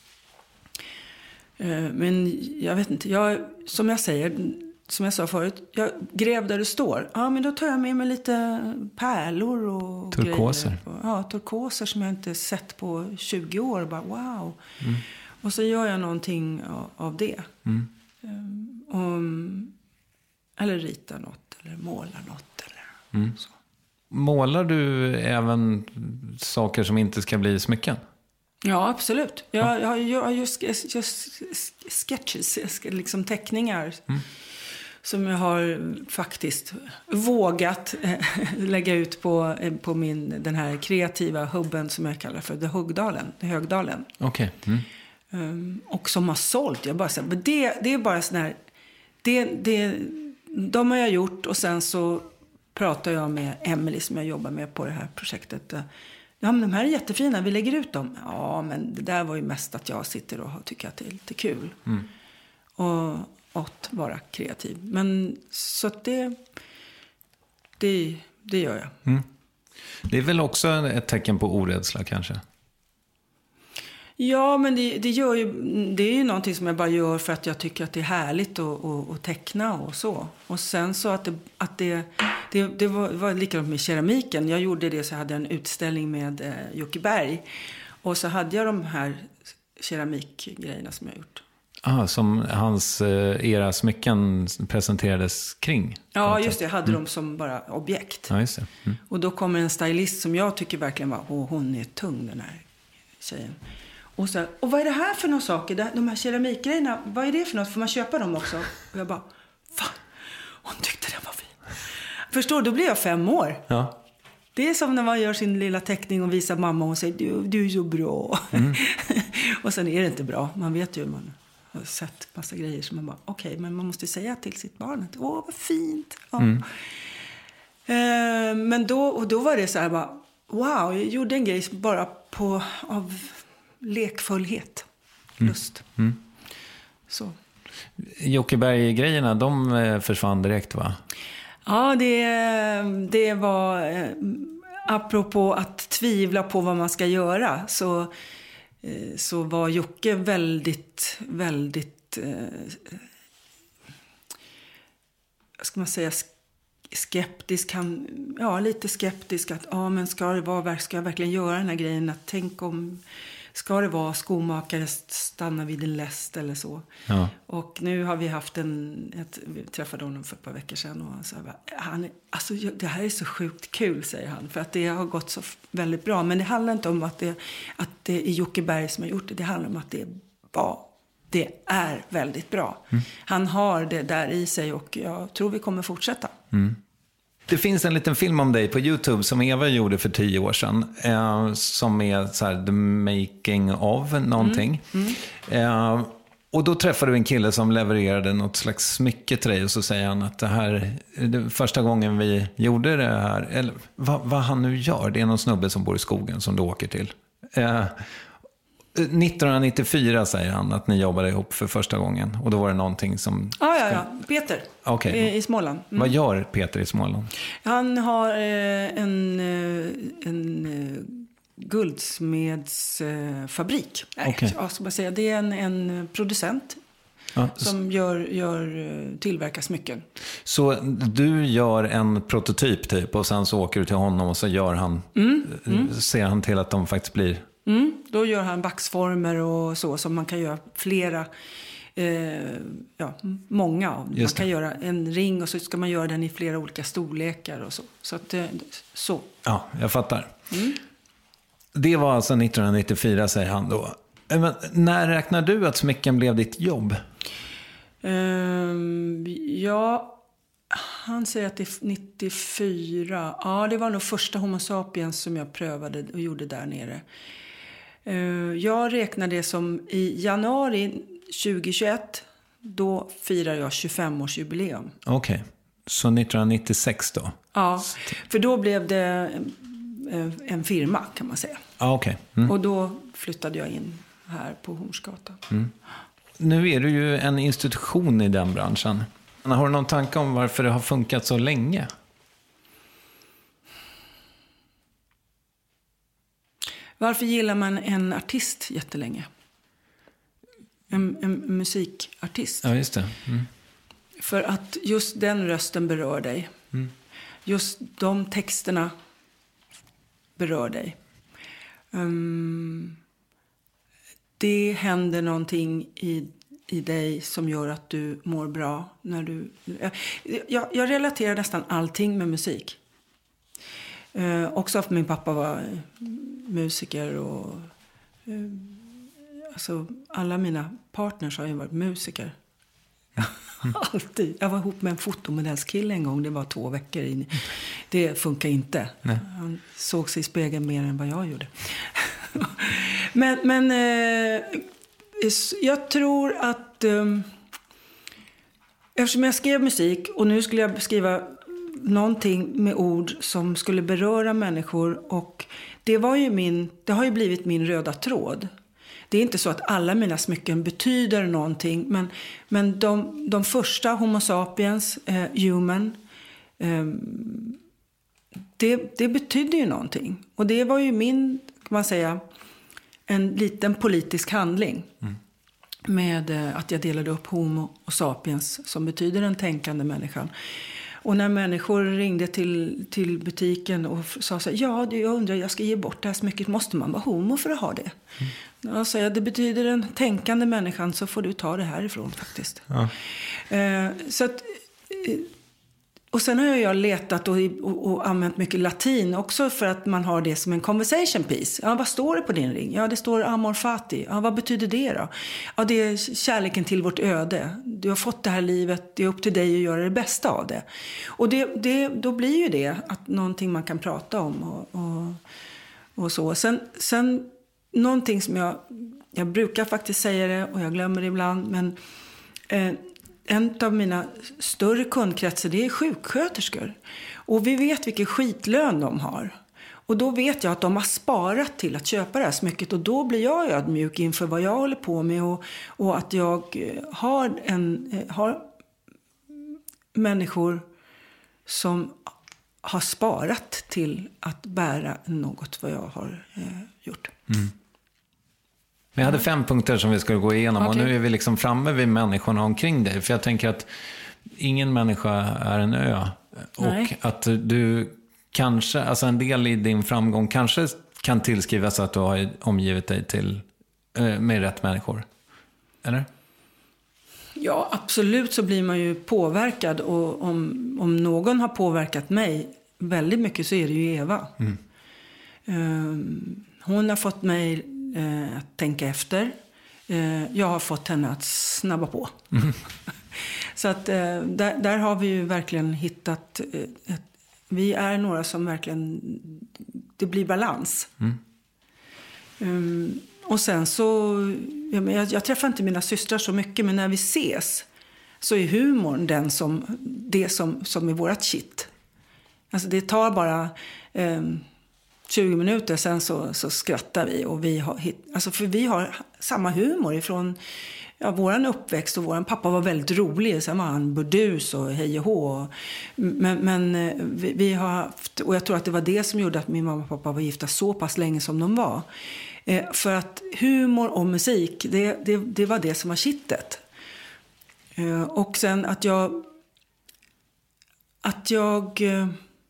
Mm. Men jag vet inte, jag, som jag säger, som jag sa förut, jag gräv där det står. Ja, men då tar jag med mig lite pärlor och turkoser. Grejer. Ja, turkoser som jag inte sett på tjugo år. Bara, wow. Mm. Och så gör jag någonting av, av det. Mm. Um, eller ritar något, eller målar något, eller mm. så. Målar du även saker som inte ska bli smycken? Ja, absolut. Jag, jag, jag har just, just sketches, liksom teckningar. Mm. Som jag har faktiskt vågat lägga ut på, på min, den här kreativa hubben som jag kallar för The Högdalen. The Högdalen. Okej. Okay. Mm. Um, och som har sålt. Jag bara säger, men det, det är bara sån här... Det, det, de har jag gjort och sen så... pratar jag med Emily som jag jobbar med på det här projektet. Ja, men de här är jättefina, vi lägger ut dem. Ja, men det där var ju mest att jag sitter och tycker att det är lite kul. Mm. Och att vara kreativ. Men så att det, det, det gör jag. Mm. Det är väl också ett tecken på orädsla kanske? Ja, men det, det, gör ju, det är ju någonting som jag bara gör för att jag tycker att det är härligt att, att, att teckna och så. Och sen så att det, att det, det, det var, var likadant med keramiken. Jag gjorde det så jag hade en utställning med eh, Jocke Berg. Och så hade jag de här keramikgrejerna som jag gjort. Ah, som hans eh, era smycken presenterades kring? Ja, just det. Jag hade mm. dem som bara objekt. Ja, just det. Mm. Och då kommer en stylist som jag tycker verkligen var, åh, hon är tung den här tjejen. Och, så, och vad är det här för några saker? De här keramikgrejerna, vad är det för något? Får man köpa dem också? Och jag bara, fan, hon tyckte den var fin. Förstår, då blir jag fem år. Ja. Det är som när man gör sin lilla teckning och visar mamma och säger, du, du är så bra. Mm. Och sen är det inte bra. Man vet ju, man har sett massa grejer som man bara, okej, okay, men man måste säga till sitt barn att, åh, vad fint. Ja. Mm. Eh, men då, och då var det så här bara, wow, jag gjorde en grej bara på, av lekfullhet, lust. Mm. Mm. Så. Jocke Berg-grejerna, de försvann direkt, va? Ja, det, det var eh, apropå att tvivla på vad man ska göra, så, eh, så var Jocke väldigt, väldigt eh, vad ska man säga, skeptisk. Han, ja, lite skeptisk att, ja, men ska det vara, ska jag verkligen göra den här grejen? Att tänk om, ska det vara skomakare stanna vid en läst eller så. Ja. Och nu har vi haft en, ett, vi träffade honom för ett par veckor sedan och han sa, han, alltså, det här är så sjukt kul, säger han, för att det har gått så väldigt bra. Men det handlar inte om att det, att det är Jocke Berg som har gjort det. Det handlar om att det var, det är väldigt bra. Mm. Han har det där i sig och jag tror vi kommer fortsätta. Mm. Det finns en liten film om dig på YouTube som Eva gjorde för tio år sedan. Eh, som är så här, the making of någonting. Mm. Mm. Eh, och då träffade du en kille som levererade något slags smycke till dig. Och så säger han att det här, det första gången vi gjorde det här. Eller vad, vad han nu gör, det är någon snubbe som bor i skogen som du åker till. Eh, nittonhundranittiofyra säger han att ni jobbade ihop för första gången. Och då var det någonting som... Ja, ja, ja. Peter okay. i, i Småland. Mm. Vad gör Peter i Småland? Han har eh, en, eh, en eh, guldsmedsfabrik. Eh, okay. Ja, ska man säga. Det är en, en producent ja. som gör, gör, tillverkar smycken. Så du gör en prototyp typ och sen så åker du till honom och så gör han, mm. Mm. ser han till att de faktiskt blir... Mm, då gör han vaxformer och så som man kan göra flera, eh, ja, många av. Man kan göra en ring och så ska man göra den i flera olika storlekar och så. Så att, så. Ja, jag fattar. Mm. Det var alltså nittonhundranittiofyra säger han då. Men när räknar du att smycken blev ditt jobb? Um, ja, han säger att det är nittiofyra. Ja, det var nog första Homo sapiens som jag prövade och gjorde där nere. Jag räknar det som i januari tjugohundratjugoett, då firar jag tjugofemårsjubileum. Okej, okay. Så nittonhundranittiosex då? Ja, för då blev det en firma kan man säga. Ah, okay. Mm. Och då flyttade jag in här på Hornsgatan. Mm. Nu är du ju en institution i den branschen. Har du någon tanke om varför det har funkat så länge? Varför gillar man en artist jättelänge? En, en musikartist. Ja, just det. Mm. För att just den rösten berör dig. Mm. Just de texterna berör dig. Um, det händer någonting i, i dig som gör att du mår bra. När du, jag, jag relaterar nästan allting med musik. Uh, också för min pappa var musiker och uh, alltså alla mina partners har ju varit musiker. Alltid. Jag var ihop med en fotomodellskille en gång. Det var två veckor in. Det funkar inte. Nej. Han såg sig i spegeln mer än vad jag gjorde. men men eh, jag tror att eh, eftersom jag skrev musik och nu skulle jag skriva någonting med ord som skulle beröra människor, och det var ju min, det har ju blivit min röda tråd. Det är inte så att alla mina smycken betyder någonting, men, men de, de första Homo sapiens, eh, human, eh, det, det betydde ju någonting. Och det var ju min, kan man säga, en liten politisk handling. Mm. Med eh, att jag delade upp Homo och sapiens, som betyder den tänkande människan. Och när människor ringde till, till butiken och sa så här, ja, jag undrar, jag ska ge bort det här smycket, måste man vara homo för att ha det? Mm. Jag säger, det betyder den tänkande människan, så får du ta det härifrån faktiskt. Ja. Eh, så att, eh, och sen har jag letat och, och, och använt mycket latin också, för att man har det som en conversation piece. Ja, vad står det på din ring? Ja, det står amor fati. Ja, vad betyder det då? Ja, det är kärleken till vårt öde. Du har fått det här livet, det är upp till dig att göra det bästa av det. Och det, det, då blir ju det att någonting man kan prata om och, och, och så. Sen, sen någonting som jag, jag brukar faktiskt säga det och jag glömmer det ibland, men eh, en av mina större kundkretsar, det är sjuksköterskor. Och vi vet vilken skitlön de har. Och då vet jag att de har sparat till att köpa det här smycket. Och då blir jag ödmjuk inför vad jag håller på med. Och, och att jag har, en, har människor som har sparat till att bära något vad jag har eh, gjort. Mm. Vi hade fem punkter som vi skulle gå igenom. Okay. Och nu är vi liksom framme vid människorna omkring dig. För jag tänker att ingen människa är en ö. Nej. Och att du kanske, alltså en del i din framgång kanske kan tillskrivas att du har omgivit dig till, med rätt människor. Eller? Ja, absolut så blir man ju påverkad. Och om, om någon har påverkat mig väldigt mycket så är det ju Eva. Mm. Um, hon har fått mig att tänka efter. Jag har fått henne att snabba på. Mm. Så att där, där har vi ju verkligen hittat ett, vi är några som verkligen, det blir balans. Mm. Um, och sen så jag, jag träffar inte mina systrar så mycket, men när vi ses så är humorn den som det som, som är vårat shit. Alltså det tar bara um, tjugo minuter, sen så, så skrattar vi. Och vi har, alltså för vi har samma humor ifrån ja, våran uppväxt. Och våran pappa var väldigt rolig. Sen var han burdus och hej och hå. Men, men vi, vi har haft, och jag tror att det var det som gjorde att min mamma och pappa var gifta så pass länge som de var. Eh, för att humor och musik, det, det, det var det som var kittet. Eh, och sen att jag... Att jag... Eh,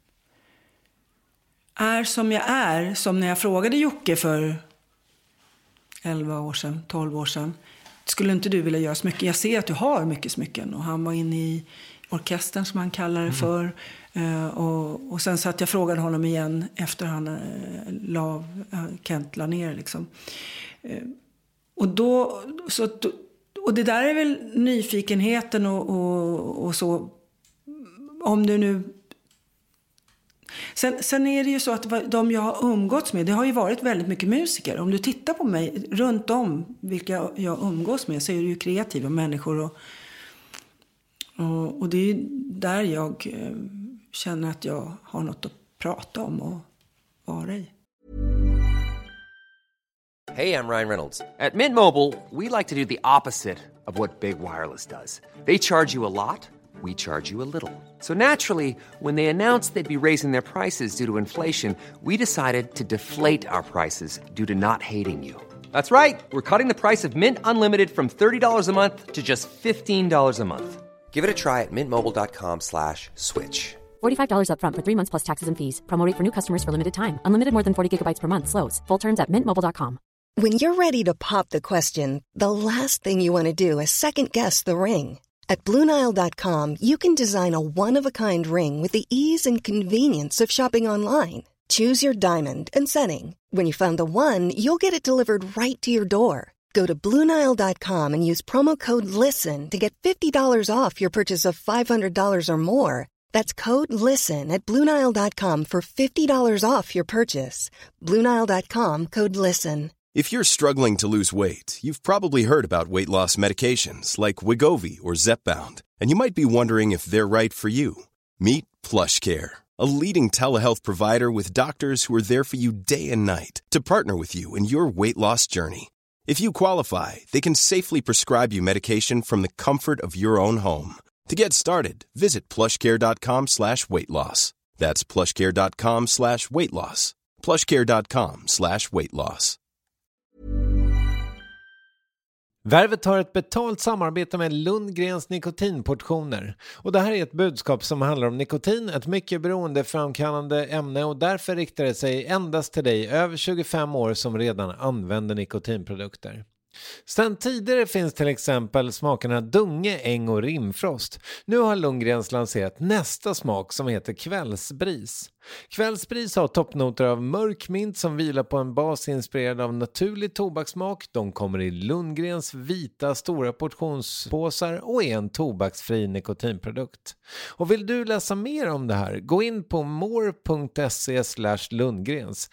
är som jag är, som när jag frågade Jocke för elva år sedan, tolv år sedan. Skulle inte du vilja göra smycken? Jag ser att du har mycket smycken. Och han var inne i orkestern som han kallar det för. Mm. Uh, och, och sen så att jag frågade honom igen efter han uh, la, uh, Kent la ner liksom. Uh, och då, så, och det där är väl nyfikenheten och, och, och så. Om du nu... Sen, sen är det ju så att de jag har umgåtts med, det har ju varit väldigt mycket musiker. Om du tittar på mig runt om vilka jag umgås med så är det ju kreativa människor. Och, och, och det är ju där jag eh, känner att jag har något att prata om och vara i. Hey, I'm Ryan Reynolds. At Mint Mobile, we like to do the opposite of what Big Wireless does. They charge you a lot. We charge you a little. So naturally, when they announced they'd be raising their prices due to inflation, we decided to deflate our prices due to not hating you. That's right. We're cutting the price of Mint Unlimited from thirty dollars a month to just fifteen dollars a month. Give it a try at mintmobile.com slash switch. forty-five dollars up front for three months plus taxes and fees. Promo rate for new customers for limited time. Unlimited more than forty gigabytes per month slows. Full terms at mint mobile dot com. When you're ready to pop the question, the last thing you want to do is second-guess the ring. At Blue Nile dot com, you can design a one-of-a-kind ring with the ease and convenience of shopping online. Choose your diamond and setting. When you find the one, you'll get it delivered right to your door. Go to Blue Nile dot com and use promo code LISTEN to get fifty dollars off your purchase of five hundred dollars or more. That's code LISTEN at Blue Nile dot com for fifty dollars off your purchase. Blue Nile dot com, code LISTEN. If you're struggling to lose weight, you've probably heard about weight loss medications like Wegovy or Zepbound, and you might be wondering if they're right for you. Meet PlushCare, a leading telehealth provider with doctors who are there for you day and night to partner with you in your weight loss journey. If you qualify, they can safely prescribe you medication from the comfort of your own home. To get started, visit plushcare.com slash weight loss. That's plushcare.com slash weight loss. plushcare.com slash weight loss. Värvet har ett betalt samarbete med Lundgrens nikotinportioner. Och det här är ett budskap som handlar om nikotin, ett mycket beroendeframkallande ämne, och därför riktar det sig endast till dig över tjugofem år som redan använder nikotinprodukter. Sedan tidigare finns till exempel smakerna Dunge, Äng och Rimfrost. Nu har Lundgrens lanserat nästa smak som heter Kvällsbris. Kvällsbris har toppnoter av mörk mint som vilar på en bas inspirerad av naturlig tobakssmak. De kommer i Lundgrens vita stora portionspåsar och är en tobaksfri nikotinprodukt. Och vill du läsa mer om det här, gå in på more.se slash Lundgrens.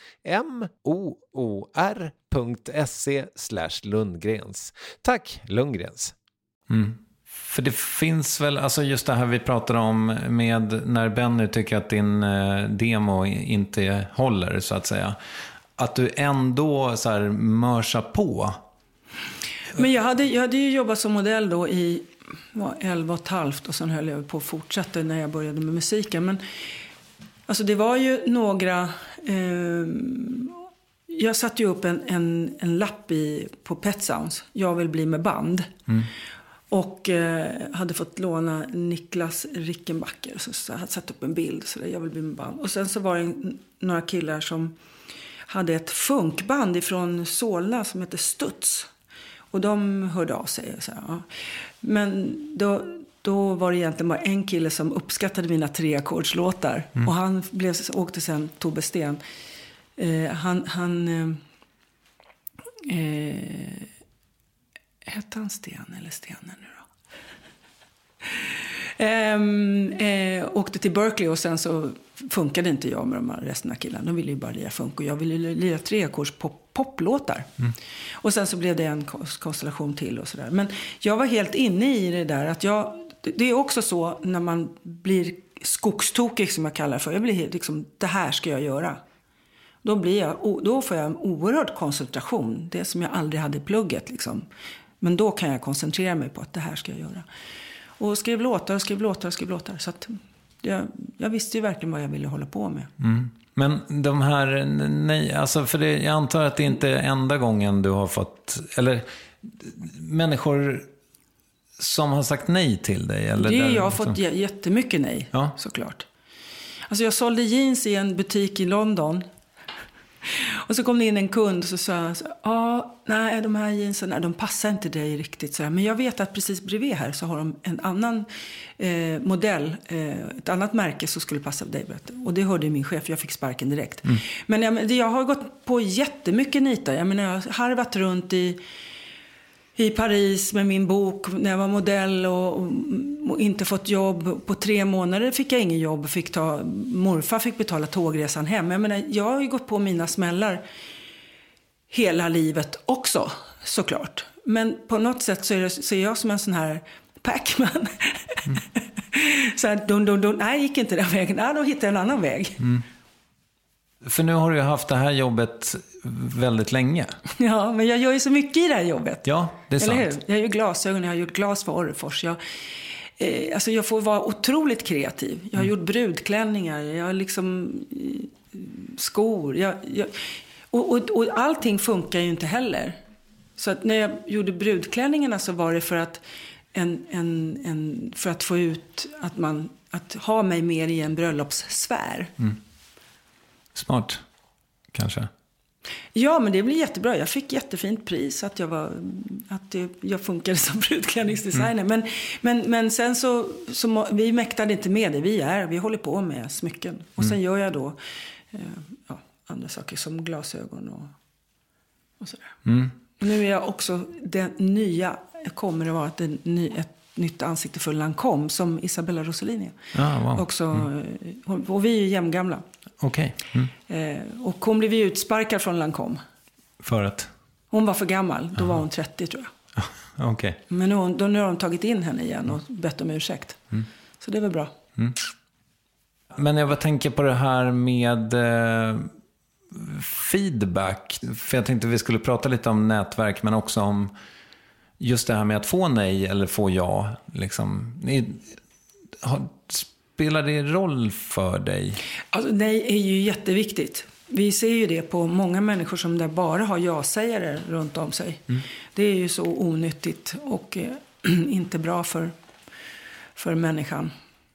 M-O-O-R.se slash Lundgrens. Tack Lundgrens. Mm. För det finns väl, alltså just det här vi pratade om med när Benny tycker att din eh, demo inte håller så att säga. Att du ändå så här mörsa på. Men jag hade, jag hade ju jobbat som modell då i var, elva och ett halvt och sen höll jag på att fortsätta när jag började med musiken. Men alltså det var ju några... Eh, jag satte ju upp en, en, en lapp i, på Pet Sounds. Jag vill bli med band. Mm. Och eh, hade fått låna Niklas Rickenbacker. Så, så jag hade satt upp en bild. Så där, jag vill bli med band. Och sen så var det några killar som hade ett funkband ifrån Solna som heter Studs. Och de hörde av sig. Så här, ja. Men då, då var det egentligen bara en kille som uppskattade mina tre ackordslåtar. Mm. Och han blev, åkte sen Tobbe Sten. Eh, han... han eh, eh, hette han Sten eller Stenen nu då? ehm, eh, åkte till Berkeley och sen så funkade inte jag med de här resten av killarna. De ville ju bara lira funk och jag ville lira tre ackors pop, poplåtar. Mm. Och sen så blev det en konstellation till och sådär. Men jag var helt inne i det där att jag, det är också så när man blir skogstokig som jag kallar det för. Jag blir helt liksom, det här ska jag göra. Då, blir jag, då får jag en oerhörd koncentration. Det som jag aldrig hade i plugget. Liksom. Men då kan jag koncentrera mig på att det här ska jag göra. Och skrev låtar och skrev låtar och skrev låtar. Så att jag, jag visste ju verkligen vad jag ville hålla på med. Mm. Men de här, nej, alltså för det, jag antar att det inte är enda gången du har fått, eller människor som har sagt nej till dig? Eller det, där, jag har liksom... fått jättemycket nej, ja. Såklart. Alltså jag sålde jeans i en butik i London. Och så kom det in en kund och så sa han, ja, nej, de här jeansen, de passar inte dig riktigt. Så här. Men jag vet att precis bredvid här så har de en annan eh, modell, eh, ett annat märke som skulle passa dig. Och det hörde min chef, jag fick sparken direkt. Mm. Men jag, jag har gått på jättemycket nitar. Jag menar, jag har harvat runt i... i Paris med min bok när jag var modell och, och, och inte fått jobb. På tre månader fick jag ingen jobb. Fick ta, morfar fick betala tågresan hem. Jag menar, jag har ju gått på mina smällar hela livet också, såklart. Men på något sätt så är, det, så är jag som en sån här Pac-Man. Mm. Så här, dun, dun, dun. Nej, gick inte den vägen. Nej, då hittade jag en annan väg. Mm. För nu har du ju haft det här jobbet väldigt länge. Ja, men jag gör ju så mycket i det här jobbet. Ja, det är sant. Eller hur? Jag gör glasögon, jag har gjort glas för Orrefors. Jag, eh, alltså jag får vara otroligt kreativ. Jag har mm. gjort brudklänningar, jag har liksom eh, skor. Jag, jag, och, och, och allting funkar ju inte heller. Så att när jag gjorde brudklänningarna så var det för att, en, en, en, för att få ut att, man, att ha mig mer i en bröllopssfär. Mm. Smart, kanske. Ja, men det blir jättebra. Jag fick jättefint pris att jag var att det, jag funkade som brudklänningsdesigner. Mm. Men, men, men sen så, så vi mäktade inte med det. Vi är, vi håller på med smycken. Och sen mm. gör jag då eh, ja, andra saker som glasögon och, och sådär. Mm. Och nu är jag också den nya, kommer det vara ett, ny, ett nytt ansikte för Lancôme som Isabella Rossellini. Ah, wow. Också, mm. Och vi är ju jämngamla. Okej. Okay. Mm. Eh, och hon blev ju utsparkad från Lancôme. För att? Hon var för gammal. Då Aha. var hon trettio, tror jag. Okej. Okay. Men nu, då, nu har de tagit in henne igen och bett om ursäkt. Mm. Så det är väl bra. Mm. Men jag bara tänker på det här med eh, feedback. För jag tänkte vi skulle prata lite om nätverk, men också om just det här med att få nej eller få ja. Liksom. Ni, har, spelar det roll för dig? Alltså, nej är ju jätteviktigt. Vi ser ju det på många människor som där bara har ja-sägare runt om sig. Mm. Det är ju så onyttigt och eh, inte bra för, för människan.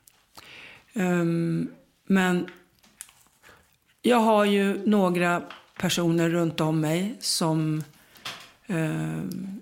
Um, men jag har ju några personer runt om mig som um,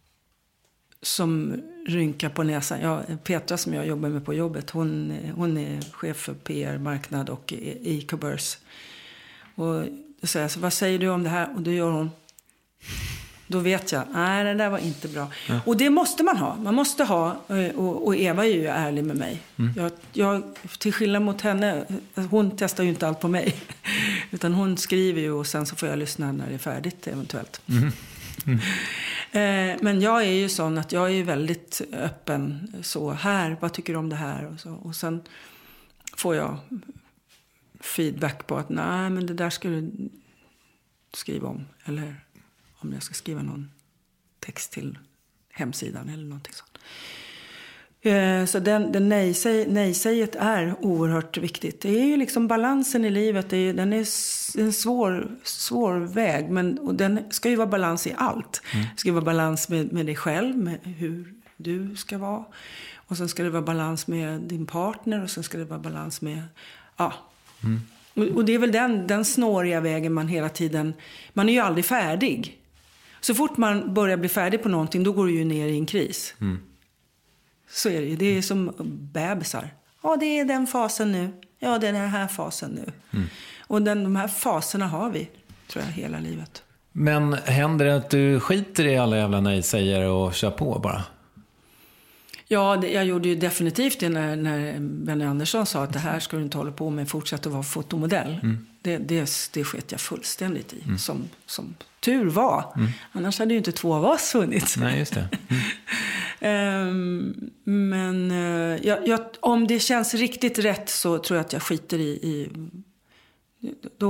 som rynkar på näsan. Ja, Petra som jag jobbar med på jobbet, hon, hon är chef för P R, marknad och e-commerce. Och då säger jag så, vad säger du om det här? Och då gör hon, då vet jag, nej det där var inte bra. Ja. Och det måste man ha, man måste ha, och, och Eva är ju ärlig med mig. Mm. Jag, jag, till skillnad mot henne, hon testar ju inte allt på mig. Utan hon skriver ju och sen så får jag lyssna när det är färdigt eventuellt. Mm. Mm. Men jag är ju sån att jag är väldigt öppen. Så här, vad tycker du om det här? Och, så. Och sen får jag feedback på att nej, men det där ska du skriva om. Eller om jag ska skriva någon text till hemsidan eller någonting sånt. Så den, den nej-säg, nej-säget är oerhört viktigt. Det är ju liksom balansen i livet. Det är, den är en svår, svår väg. Men, och den ska ju vara balans i allt. Mm. Det ska vara balans med, med dig själv. Med hur du ska vara. Och sen ska det vara balans med din partner. Och sen ska det vara balans med... Ja. Mm. Och, och det är väl den, den snåriga vägen man hela tiden... Man är ju aldrig färdig. Så fort man börjar bli färdig på någonting, då går du ju ner i en kris. Mm. Så är det ju. Det är som bebisar. Ja, det är den fasen nu. Ja, det är den här fasen nu. Mm. Och den, de här faserna har vi, tror jag, hela livet. Men händer det att du skiter i alla jävla nej-sägare och kör på bara? Ja, det, jag gjorde ju definitivt det när, när Benny Andersson sa att det här ska du inte hålla på med, fortsätta att vara fotomodell. Mm. Det, det, det sket jag fullständigt i, mm. som, som tur var. Mm. Annars hade ju inte två av oss funnits. Nej, just det. Mm. um, men uh, jag, jag, om det känns riktigt rätt så tror jag att jag skiter i... i då,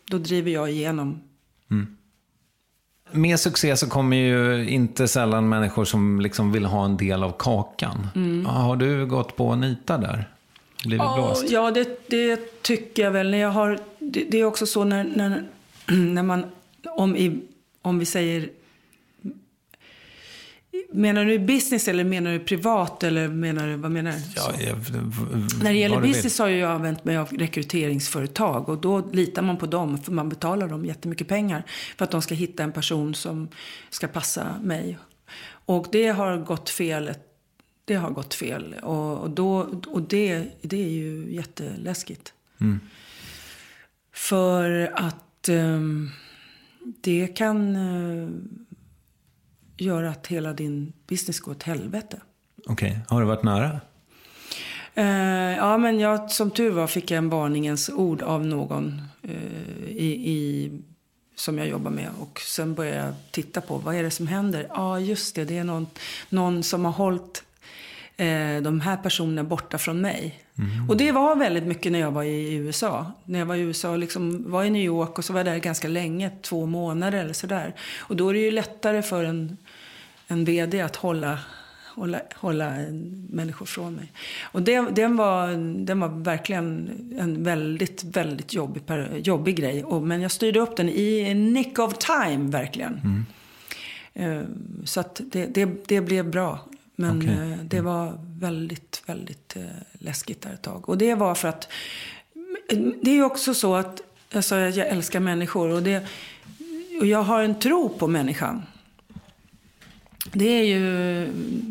då driver jag igenom. Mm. Med succé så kommer ju inte sällan människor som liksom vill ha en del av kakan. Mm. Har du gått på Anita där? Blivit oh, blåst? Ja, det, det tycker jag väl. När jag har, det, det är också så när, när, när man, om, i, om vi säger, menar du business eller menar du privat eller menar du, vad menar du? Ja, jag, när det gäller business har jag använt mig av rekryteringsföretag och då litar man på dem för man betalar dem jättemycket pengar för att de ska hitta en person som ska passa mig. Och det har gått fel, det har gått fel och, och, då, och det, det är ju jätteläskigt. Mm. För att um, det kan uh, göra att hela din business går åt helvete. Okej, okay. Har det varit nära? Uh, ja, men jag, som tur var fick jag en varningens ord av någon uh, i, i, som jag jobbar med. Och sen började jag titta på, vad är det som händer? Ja, ah, just det, det är någon, någon som har hållit uh, de här personerna borta från mig. Mm. Och det var väldigt mycket när jag var i U S A. När jag var i U S A, liksom, var i New York och så var jag där ganska länge, två månader eller sådär. Och då är det ju lättare för en, en vd att hålla... Hålla, hålla människor från mig. Och det, den, var, den var verkligen en väldigt, väldigt jobbig, jobbig grej. Och, men jag styrde upp den i nick of time, verkligen. Mm. Uh, så att det, det, det blev bra. Men okay. uh, det var väldigt, väldigt uh, läskigt där ett tag. Och det var för att... Det är ju också så att alltså, jag älskar människor. Och, det, och jag har en tro på människan. Det är ju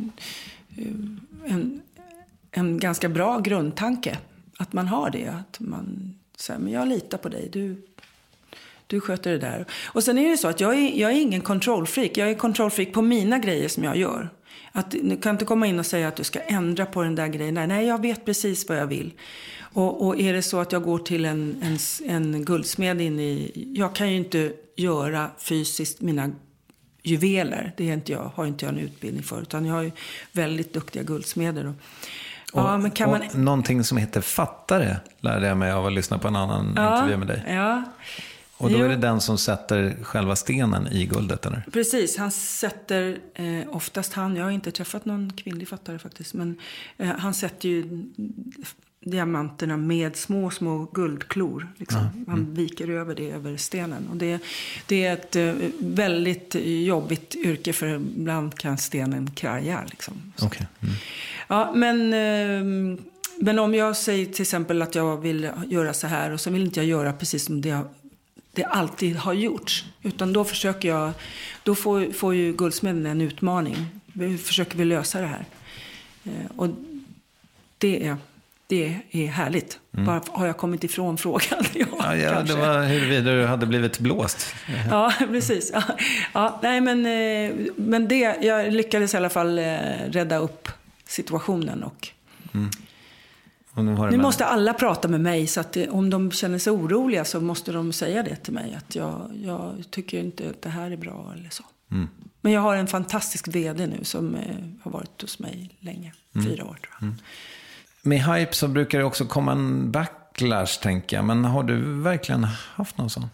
en, en ganska bra grundtanke att man har det. Att man säger, men jag litar på dig, du, du sköter det där. Och sen är det så att jag är, jag är ingen kontrollfreak. Jag är kontrollfreak på mina grejer som jag gör. Att, du kan inte komma in och säga att du ska ändra på den där grejen. Nej, nej jag vet precis vad jag vill. Och, och är det så att jag går till en, en, en guldsmed in i... Jag kan ju inte göra fysiskt mina juveler, det är inte jag, har inte jag en utbildning för, utan jag har ju väldigt duktiga guldsmeder. Och, och, ja, men kan man... och någonting som heter fattare lärde jag mig av att lyssna på en annan ja, intervju med dig. Ja. Och då jo. är det den som sätter själva stenen i guldet, eller? Precis, han sätter eh, oftast han, jag har inte träffat någon kvinnlig fattare faktiskt, men eh, han sätter ju diamanterna med små, små guldklor. Liksom. Mm. Man viker över det över stenen. Och det, det är ett uh, väldigt jobbigt yrke, för ibland kan stenen kraja. Liksom. Okay. Mm. Ja, men, uh, men om jag säger till exempel att jag vill göra så här och så vill inte jag göra precis som det, det alltid har gjorts. Utan då försöker jag, då får, får ju guldsmeden en utmaning. Vi försöker vi lösa det här. Uh, och det är Det är härligt. Mm. Bara har jag kommit ifrån frågan? Ja, ja, ja det var huruvida du hade blivit blåst. Ja, precis. Ja, ja, nej, men, men det, jag lyckades i alla fall rädda upp situationen. Och, mm. och nu, har nu måste alla prata med mig, så att det, om de känner sig oroliga så måste de säga det till mig. Att jag, jag tycker inte att det här är bra eller så. Mm. Men jag har en fantastisk vd nu som har varit hos mig länge. Mm. Fyra år tror jag. Mm. Med hype så brukar det också komma en backlash, tänker jag. Men har du verkligen haft någon sån?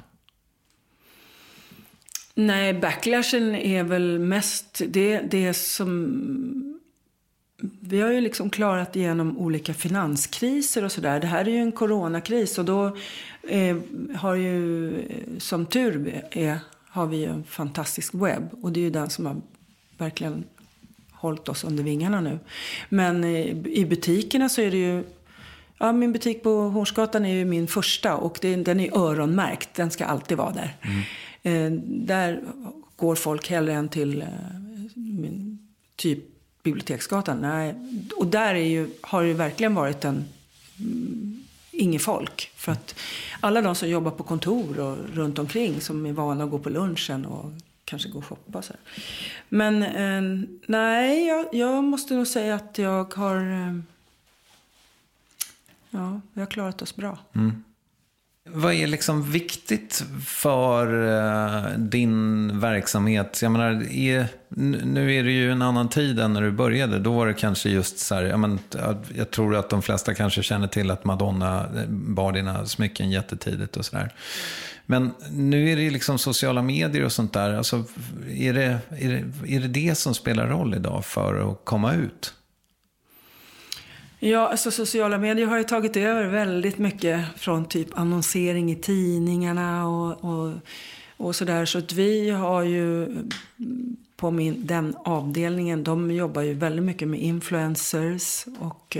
Nej, backlashen är väl mest det, det som... Vi har ju liksom klarat igenom olika finanskriser och sådär. Det här är ju en coronakris och då eh, har ju, som tur är, har vi ju en fantastisk webb. Och det är ju den som har verkligen... hållit oss under vingarna nu. Men i butikerna så är det ju... Ja, min butik på Hornsgatan är ju min första och det, den är öronmärkt. Den ska alltid vara där. Mm. Eh, där går folk hellre än till eh, min, typ Biblioteksgatan. Nej. Och där är ju, har det ju verkligen varit en... Mm, ingen folk. För att alla de som jobbar på kontor och runt omkring som är vana att gå på lunchen och kanske gå och shoppa så här. Men eh, nej, jag, jag måste nog säga att jag har eh, ja, vi har klarat oss bra. Mm. Vad är liksom viktigt för uh, din verksamhet? Jag menar, är, nu är det ju en annan tid än när du började. Då var det kanske just så här, jag, men, jag tror att de flesta kanske känner till att Madonna bar dina smycken jättetidigt och sådär. Men nu är det liksom sociala medier och sånt där. Alltså, är, det, är, det, är det det som spelar roll idag för att komma ut? Ja, alltså sociala medier har ju tagit över väldigt mycket från typ annonsering i tidningarna och, och, och sådär. Så att vi har ju på min, den avdelningen, de jobbar ju väldigt mycket med influencers och,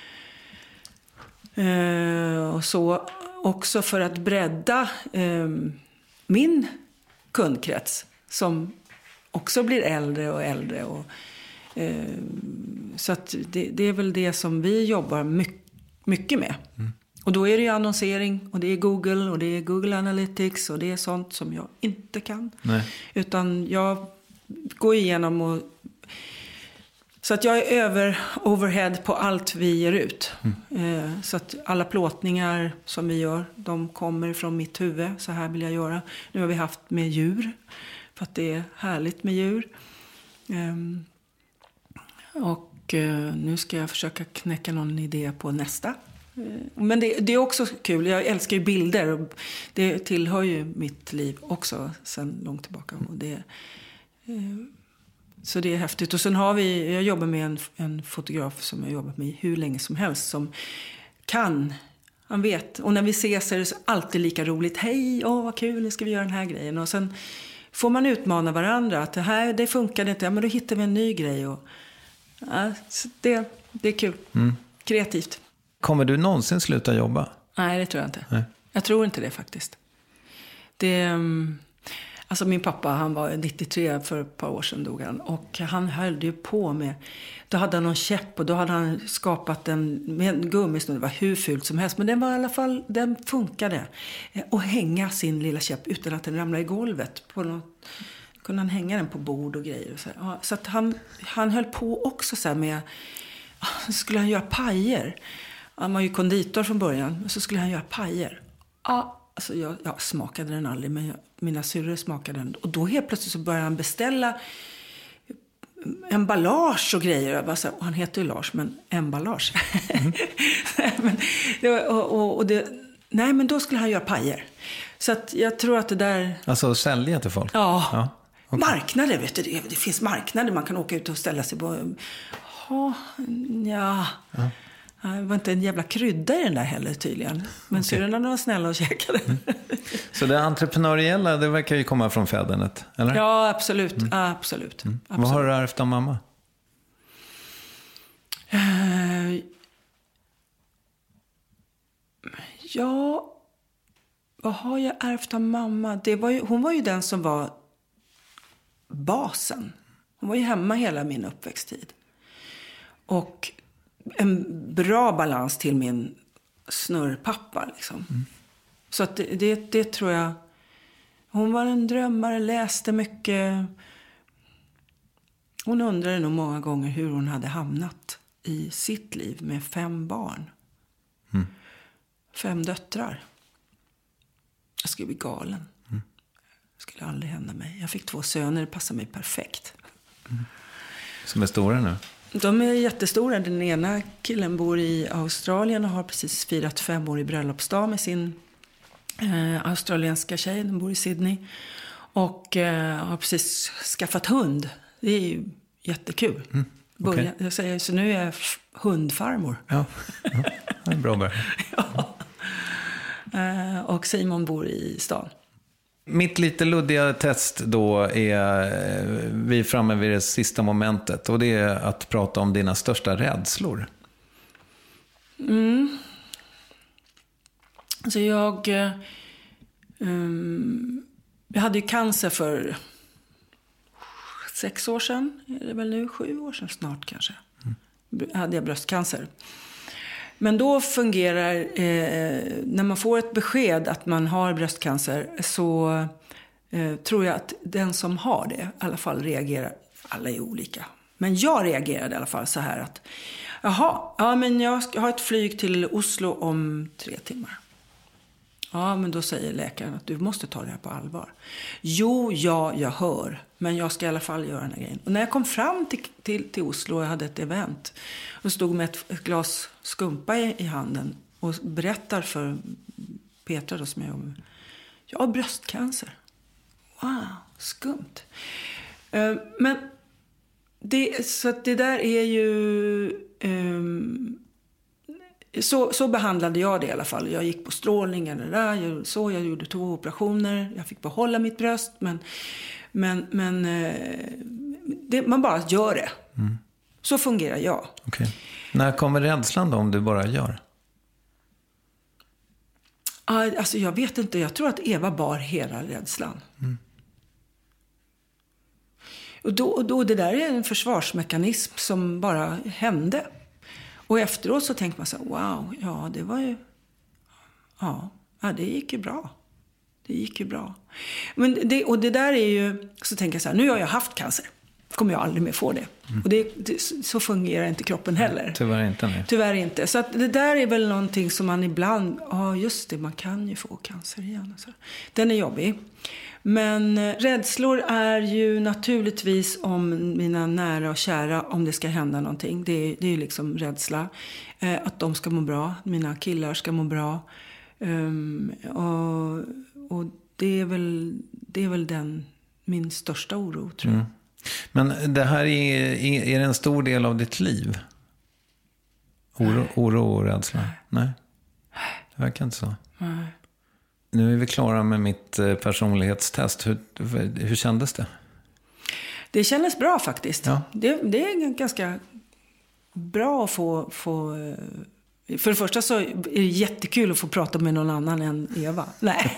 eh, och så. Också för att bredda eh, min kundkrets som också blir äldre och äldre och eh, så att det, det är väl det som vi jobbar mycket, mycket med. Mm. Och då är det ju annonsering och det är Google och det är Google Analytics och det är sånt som jag inte kan. Nej. Utan jag går igenom och så att jag är över overhead på allt vi ger ut. Mm. Eh, så att alla plåtningar som vi gör, de kommer från mitt huvud. Så här vill jag göra. Nu har vi haft med djur. För att det är härligt med djur. Eh, och eh, nu ska jag försöka knäcka någon idé på nästa. Eh, men det, det är också kul. Jag älskar ju bilder. Och det tillhör ju mitt liv också sedan långt tillbaka. Och det eh, Så det är häftigt. Och sen har vi, jag jobbar med en, en fotograf som jag jobbat med hur länge som helst. Som kan, han vet. Och när vi ses så är det alltid lika roligt. Hej, åh vad kul, nu ska vi göra den här grejen. Och sen får man utmana varandra. Att det här, det funkade inte. Ja, men då hittar vi en ny grej. Och, ja, det, det är kul. Mm. Kreativt. Kommer du någonsin sluta jobba? Nej, det tror jag inte. Nej. Jag tror inte det faktiskt. Det... Alltså min pappa, han var nittiotre, för ett par år sedan dog han. Och han höll ju på med, då hade han någon käpp och då hade han skapat en, med en gummisnurr. Det var hur fult som helst, men den var i alla fall, den funkade. Och hänga sin lilla käpp utan att den ramlade i golvet. På något, kunde han hänga den på bord och grejer. Och så ja, så att han, han höll på också så här med, så skulle han göra pajer. Han var ju konditor från början, så skulle han göra pajer. Ja. Alltså jag, jag smakade den aldrig, men jag, mina syrror smakade den. Och då helt plötsligt så började han beställa emballage och grejer. Jag bara så här, och han heter ju Lars, men emballage. Mm. men, det, och, och, och det, nej, men då skulle han göra pajer. Så att jag tror att det där... Alltså sälja till folk? Ja. ja. Okay. Marknader, vet du. Det, det finns marknader man kan åka ut och ställa sig på. Oh, ja... ja. Det var inte en jävla krydda i den där heller tydligen. Men okay. Syrrorna var snälla och käkade. Mm. Så det entreprenöriella, det verkar ju komma från fädernet, eller? Ja, absolut. Mm. Absolut. Mm. absolut. Vad har du ärvt av mamma? Uh, ja, vad har jag ärvt av mamma? Det var ju, hon var ju den som var basen. Hon var ju hemma hela min uppväxttid. Och en bra balans till min snurrpappa liksom. Mm. Så att det, det, det tror jag. Hon var en drömmare, läste mycket. Hon undrade nog många gånger hur hon hade hamnat i sitt liv med fem barn. Mm. Fem döttrar. Jag skulle bli galen. Mm. Det skulle aldrig hända mig. Jag fick två söner, det passade mig perfekt. Mm. Som är stora nu? De är jättestora. Den ena killen bor i Australien och har precis firat fem år i bröllopsdag med sin eh, australienska tjej. Den bor i Sydney. Och eh, har precis skaffat hund. Det är ju jättekul. Mm, okay. Börja, jag säger, så nu är jag f- hundfarmor. Ja, ja, det är bra början. ja. eh, och Simon bor i stan. Mitt lite luddiga test då är vi är framme vid det sista momentet. Och det är att prata om dina största rädslor. Mm. Alltså jag... Um, jag hade ju cancer för sex år sedan. Är det väl nu? Sju år sedan snart kanske. Mm. Hade jag bröstcancer. Men då fungerar, eh, när man får ett besked att man har bröstcancer så eh, tror jag att den som har det i alla fall reagerar, alla är olika. Men jag reagerade i alla fall så här att, jaha, ja men jag ska ha ett flyg till Oslo om tre timmar. Ja, men då säger läkaren att du måste ta det här på allvar. Jo, ja, jag hör. Men jag ska i alla fall göra den här grejen. Och när jag kom fram till, till, till Oslo och jag hade ett event. Och stod med ett, ett glas skumpa i, i handen. Och berättar för Petra då, som jag jobbar med. Jag har bröstcancer. Wow, skumt. Uh, men det, så att det där är ju... Um, Så, så behandlade jag det i alla fall. Jag gick på strålning eller där. Jag, så, jag gjorde två operationer. Jag fick behålla mitt bröst. Men, men, men det, man bara gör det. Mm. Så fungerar jag. Okay. När kommer rädslan då om du bara gör? Alltså jag vet inte. Jag tror att Eva bar hela rädslan. Mm. Och, då, och då det där är en försvarsmekanism som bara hände. Och efteråt så tänkte man så här, wow, ja det var ju, ja, ja det gick ju bra. Det gick ju bra. Men det, och det där är ju, så tänker jag så här, nu har jag haft cancer. Kommer jag aldrig mer få det. Mm. Och det, det, så fungerar inte kroppen heller. Tyvärr inte. Nej. Tyvärr inte. Så att det där är väl någonting som man ibland, ja just det, man kan ju få cancer igen. Så. Den är jobbig. Men rädslor är ju naturligtvis om mina nära och kära, om det ska hända någonting. Det är, det är liksom rädsla. Eh, att de ska må bra, mina killar ska må bra. Um, och, och det är väl, det är väl den, min största oro, tror jag. Mm. Men det här är, är, är en stor del av ditt liv? Oro, oro och rädsla? Nej. Nej. Det verkar inte så. Nej. Nu är vi klara med mitt personlighetstest. Hur, hur kändes det? Det kändes bra faktiskt. Ja. Det, det är ganska bra att få, få... För det första så är det jättekul att få prata med någon annan än Eva. Nej.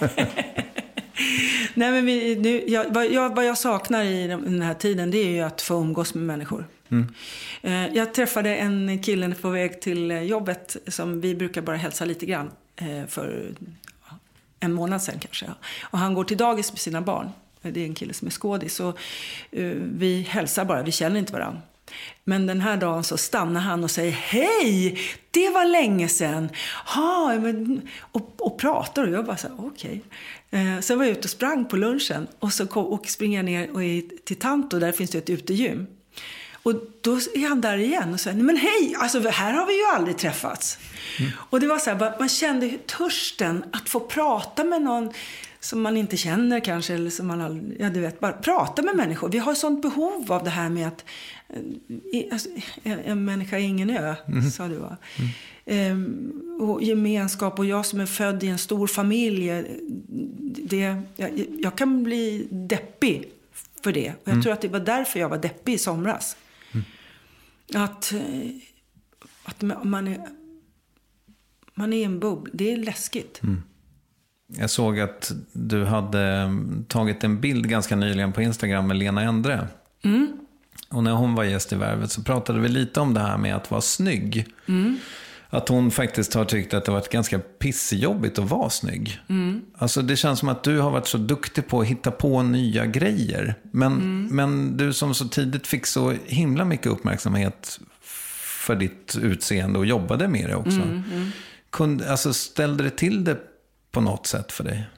Nej, men vi, nu, jag, vad, jag, vad jag saknar i den här tiden, det är ju att få umgås med människor. Mm. Jag träffade en kille på väg till jobbet som vi brukar bara hälsa lite grann för en månad sedan kanske. Och han går till dagis med sina barn. Det är en kille som är skådis. Så vi hälsar bara, vi känner inte varandra. Men den här dagen så stannar han och säger hej, det var länge sedan. Ha, men, och, och pratar och jag bara så här, okej. Okay. Eh, så var jag ute och sprang på lunchen och så kom, och springer ner och är till Tanto, där finns det ett utegym. Och då är han där igen och säger, men hej, alltså här har vi ju aldrig träffats. Mm. Och det var så här, man kände törsten att få prata med någon som man inte känner kanske, eller som man aldrig, ja du vet, bara prata med människor. Vi har sånt behov av det här med att alltså, en människa är ingen ö, mm. sa du va? Mm. Ehm, och gemenskap, och jag som är född i en stor familj, det, jag, jag kan bli deppig för det. Och jag mm. tror att det var därför jag var deppig i somras. Mm. Att, att man är man är i en bubbla, det är läskigt. Mm. Jag såg att du hade tagit en bild ganska nyligen på Instagram med Lena Endre. Mm. Och när hon var gäst i Värvet så pratade vi lite om det här med att vara snygg. Mm. Att hon faktiskt har tyckt att det varit ganska pissjobbigt att vara snygg. Mm. Alltså det känns som att du har varit så duktig på att hitta på nya grejer. Men, mm. men du som så tidigt fick så himla mycket uppmärksamhet för ditt utseende och jobbade med det också. Mm. Mm. Kunde, alltså ställde det till det på något sätt för dig?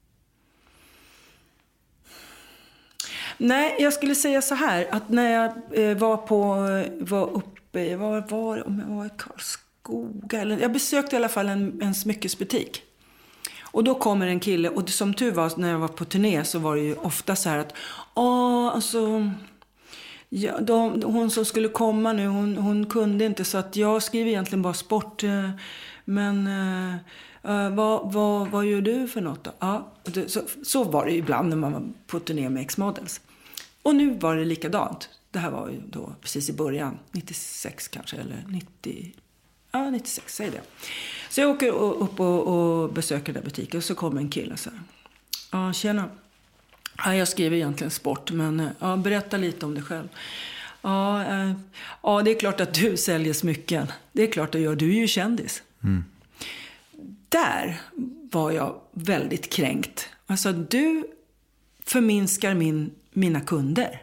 Nej, jag skulle säga så här. Att när jag eh, var på, var uppe, jag var, var, om jag var i Karlskoga, eller jag besökte i alla fall en, en smyckesbutik. Och då kommer en kille, och som tur var när jag var på turné så var det ju ofta så här att, ja alltså, ja, de, hon som skulle komma nu, hon, hon kunde inte, så att jag skriver egentligen bara sport, eh, men eh, Uh, vad, vad, vad gör du för något då? Ja, det, så, så var det ju ibland när man var på turné med X-Models. Och nu var det likadant. Det här var ju då precis i början, nittiosex kanske, eller nittio, ja nittiosex, säger det. Så jag åker upp och, och besöker den butiken, och så kommer en kille så här. Ja, tjena. Ja, jag skriver egentligen sport, men ja, berätta lite om dig själv. Ja, äh, ja, det är klart att du säljer smycken. Det är klart att du gör, du är ju kändis. Mm. Där var jag väldigt kränkt. Alltså, du förminskar min, mina kunder.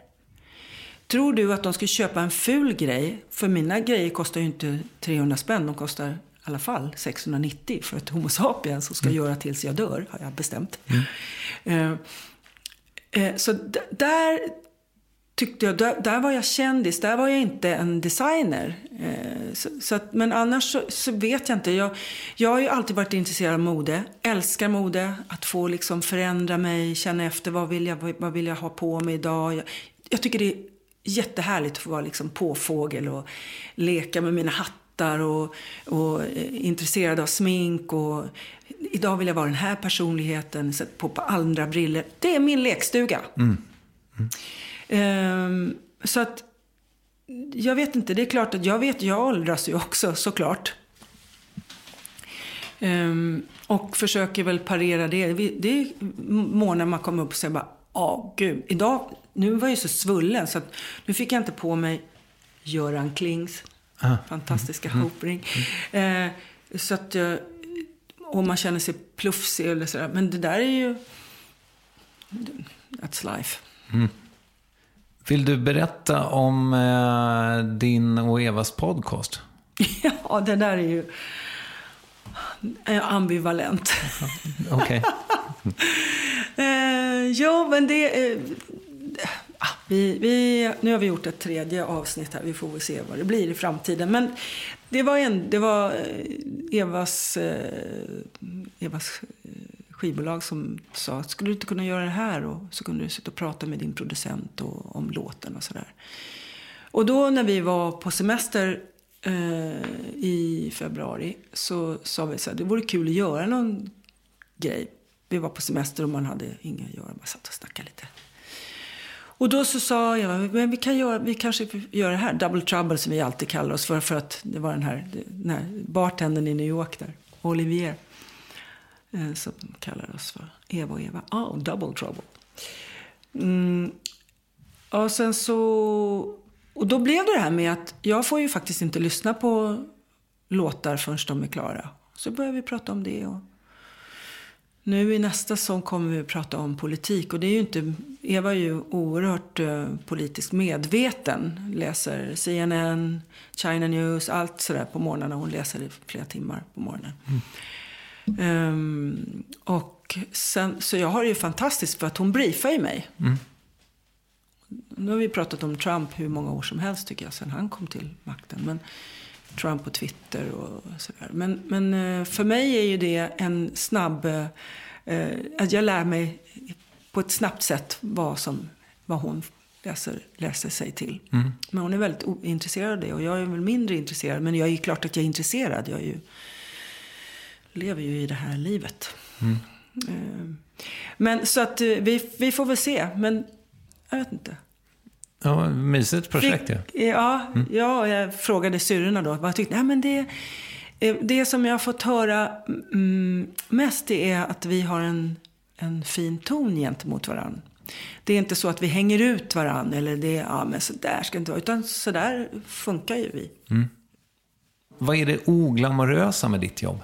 Tror du att de ska köpa en ful grej? För mina grejer kostar ju inte trehundra spänn. De kostar alla fall sexhundranittio för ett Homo sapiens som ska mm. göra tills jag dör, har jag bestämt. Mm. Eh, eh, så d- där tyckte jag, där, där var jag kändis, där var jag inte en designer. Eh, så, så att, men annars så, så vet jag inte. Jag, jag har ju alltid varit intresserad av mode, älskar mode, att få liksom förändra mig, känna efter vad vill jag, vad vill jag ha på mig idag. Jag, jag tycker det är jättehärligt att få vara liksom påfågel och leka med mina hattar och, och eh, intresserad av smink och idag vill jag vara den här personligheten, sätta på, på andra briller. Det är min lekstuga. Mm. Mm. Um, så att jag vet inte, det är klart att jag vet, jag åldras ju också såklart. Um, och försöker väl parera det. Det är månader man kommer upp och säger bara, åh gud, idag, nu var jag ju så svullen så att nu fick jag inte på mig Göran Klings ah. fantastiska mm. hopring. Mm. Uh, så att uh, om man känner sig plufsig eller sådär, men det där är ju that's life. Mm. Vill du berätta om eh, din och Evas podcast? Ja, det där är ju ambivalent. Okej. Okay. eh, ja, men det... Eh, vi, vi, nu har vi gjort ett tredje avsnitt här. Vi får väl se vad det blir i framtiden. Men det var, en, det var Evas, eh, Evas skivbolag som sa, skulle du inte kunna göra det här? Och så kunde du sitta och prata med din producent och, om låten och sådär. Och då när vi var på semester eh, i februari så sa vi så här, det vore kul att göra någon grej. Vi var på semester och man hade inga att göra, man satt och snackade lite. Och då så sa jag, men vi kan göra, vi kanske gör det här, Double Trouble som vi alltid kallar oss för, för att det var den här, den här bartendern i New York där, Olivier. Som kallar oss för Eva och Eva. Ja, oh, Double Trouble. Mm. Och sen så... Och då blev det det här med att jag får ju faktiskt inte lyssna på låtar förrän de är klara. Så börjar vi prata om det. Och nu i nästa sång kommer vi att prata om politik. Och det är ju inte... Eva är ju oerhört uh, politiskt medveten. Läser C N N, China News, allt sådär på morgnarna. Hon läser i flera timmar på morgonen. Mm. Um, och sen, så jag har det ju fantastiskt för att hon briefar ju mig. Mm. Nu har vi pratat om Trump hur många år som helst tycker jag sedan han kom till makten. Men Trump på Twitter och sådär. Men, men för mig är ju det en snabb... Uh, att jag lär mig på ett snabbt sätt vad, som, vad hon läser, läser sig till. Mm. Men hon är väldigt intresserad av det och jag är väl mindre intresserad. Men jag är ju klart att jag är intresserad. Jag är ju... lever ju i det här livet. Mm. Men så att vi, vi får väl se. Men jag vet inte. Ja, mysigt projekt. Fick, ja, ja, mm. ja, jag frågade syrrorna då. Vad tyckte, nej, men det, det som jag har fått höra mm, mest det är att vi har en, en fin ton gentemot varann. Det är inte så att vi hänger ut varann. Eller det är, ja men så där ska det inte vara. Utan så där funkar ju vi. Mm. Vad är det oglamorösa med ditt jobb?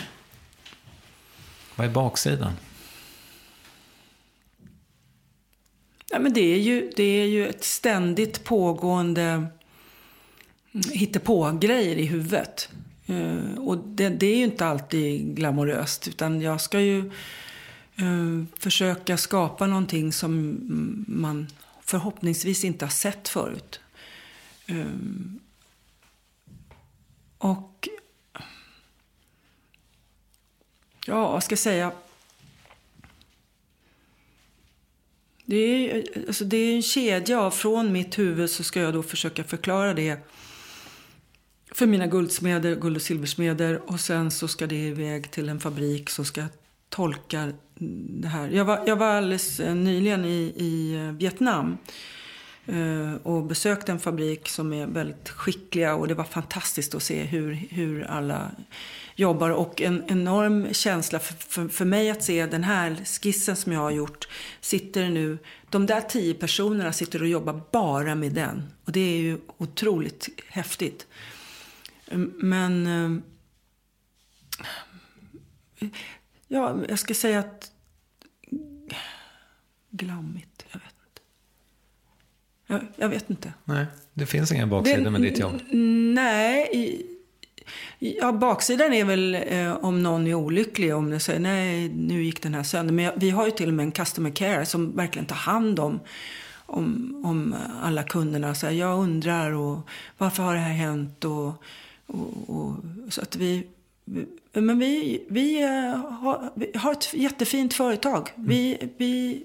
Vad är baksidan? Ja, men det är ju, det är ju ett ständigt pågående hittepå-grejer i huvudet. Uh, och det, det är ju inte alltid glamoröst. Utan jag ska ju uh, försöka skapa någonting som man förhoppningsvis inte har sett förut. Uh, och... Ja, vad ska jag säga? Det är, alltså det är en kedja. Från mitt huvud så ska jag då försöka förklara det för mina guldsmeder, guld- och silversmeder. Och sen så ska det iväg till en fabrik som ska tolka det här. Jag var, jag var alldeles nyligen i, i Vietnam och besökte en fabrik som är väldigt skickliga. Och det var fantastiskt att se hur, hur alla... jobbar och en enorm känsla för, för, för mig att se den här skissen som jag har gjort sitter nu, de där tio personerna sitter och jobbar bara med den och det är ju otroligt häftigt. Men ja, jag ska säga att glammigt, jag vet inte. Jag, jag vet inte. Nej, det finns ingen baksida med ditt jobb. Nej, Ja, baksidan är väl eh, om någon är olycklig, om det säger nej, nu gick den här sönder. Men jag, vi har ju till och med en customer care som verkligen tar hand om, om, om alla kunderna. Så här, jag undrar och varför har det här hänt? Och, och, och, så att vi, vi, men vi, vi, har, vi har ett jättefint företag. Mm. Vi, vi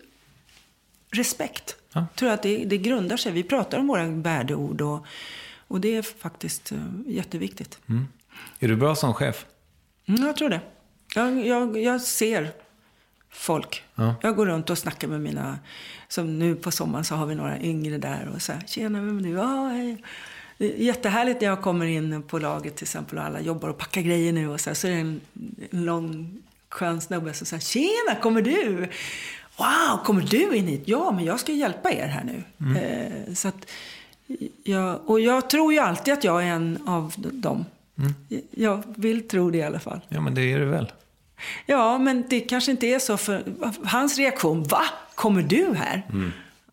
respekt. Ja. Tror att det, det grundar sig. Vi pratar om våra värdeord och, och det är faktiskt uh, jätteviktigt. Mm. Är du bra som chef? Mm, jag tror det. Jag, jag, jag ser folk. Ja. Jag går runt och snackar med mina... Som nu på sommaren så har vi några yngre där. Och så här, tjena, vem är du? Ja, hej. Det är jättehärligt när jag kommer in på laget till exempel. Och alla jobbar och packar grejer nu. Och så, här, så är det en, en lång skön snubbe som säger, tjena, kommer du? Wow, kommer du in hit? Ja, men jag ska hjälpa er här nu. Mm. Eh, så att... Jag, och jag tror ju alltid att jag är en av dem. Mm. Jag vill tro det i alla fall. Ja, men det är det väl. Ja, men det kanske inte är så för hans reaktion. Va? Kommer du här? Mm.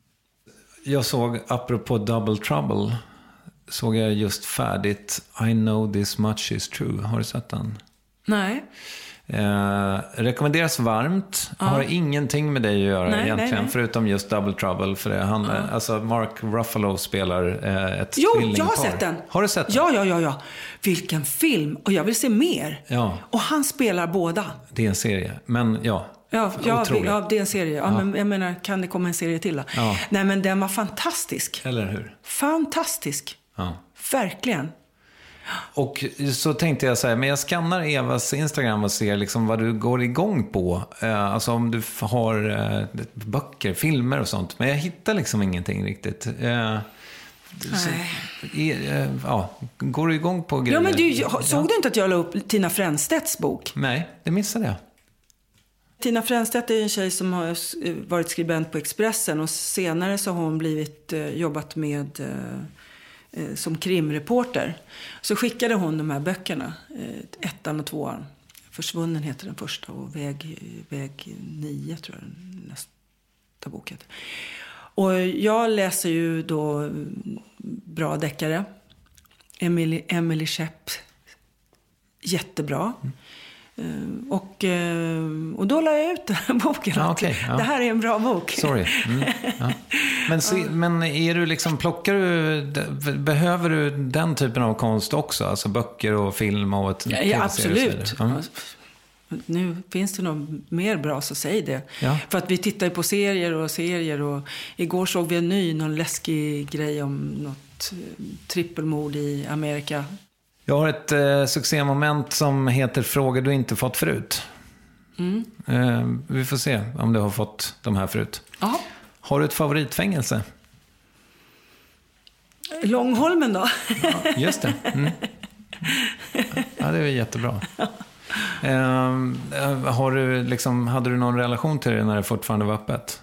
Jag såg, apropå Double Trouble, såg jag just färdigt I know this much is true. Har du sett den? Nej. Eh, rekommenderas varmt. Ja. Har ingenting med dig att göra nej, egentligen. Nej, nej. Förutom just Double Trouble. För det handlar, ja. Alltså Mark Ruffalo spelar eh, ett jo, tvillingpar. Jag har sett den. Har du sett den? Ja, ja, ja, ja. Vilken film. Och jag vill se mer. Ja. Och han spelar båda. Det är en serie. Men ja. Ja, ja, ja, det är en serie. Ja, ja. Men jag menar, kan det komma en serie till då? Ja. Nej, men den var fantastisk. Eller hur? Fantastisk. Ja. Verkligen. Och så tänkte jag så här, men jag skannar Evas Instagram och ser liksom vad du går igång på. Eh, alltså om du har eh, böcker, filmer och sånt. Men jag hittar liksom ingenting riktigt. Eh, så, eh, ja, går du igång på grejer? Ja, men du, såg du inte att jag la upp Tina Fränstedts bok? Nej, det missade jag. Tina Fränstedt är en tjej som har varit skribent på Expressen. Och senare så har hon blivit eh, jobbat med... Eh, som krimreporter. Så skickade hon de här böckerna, ettan och tvåan. Försvunnen heter den första och väg, väg nio tror jag nästa boken. Och jag läser ju då bra deckare. Emily, Emily Shepp, jättebra. Mm. Och, och då la jag ut den här boken. Ja, okay, ja. Det här är en bra bok. Sorry. Mm, ja. Men, se, men är du liksom, plockar du, behöver du den typen av konst också? Alltså böcker och film och ett ja, ja, absolut. Mm. Nu finns det nog mer bra, så säg det. Ja. För att vi tittar ju på serier och serier. Och igår såg vi en ny, någon läskig grej om något trippelmord i Amerika. Jag har ett eh, succémoment som heter Frågor du inte fått förut. Mm. Eh, vi får se om du har fått de här förut. Aha. Har du ett favoritfängelse? Långholmen då? Ja, just det. Mm. Ja, det är jättebra. Eh, har du liksom, hade du någon relation till det när det fortfarande var öppet?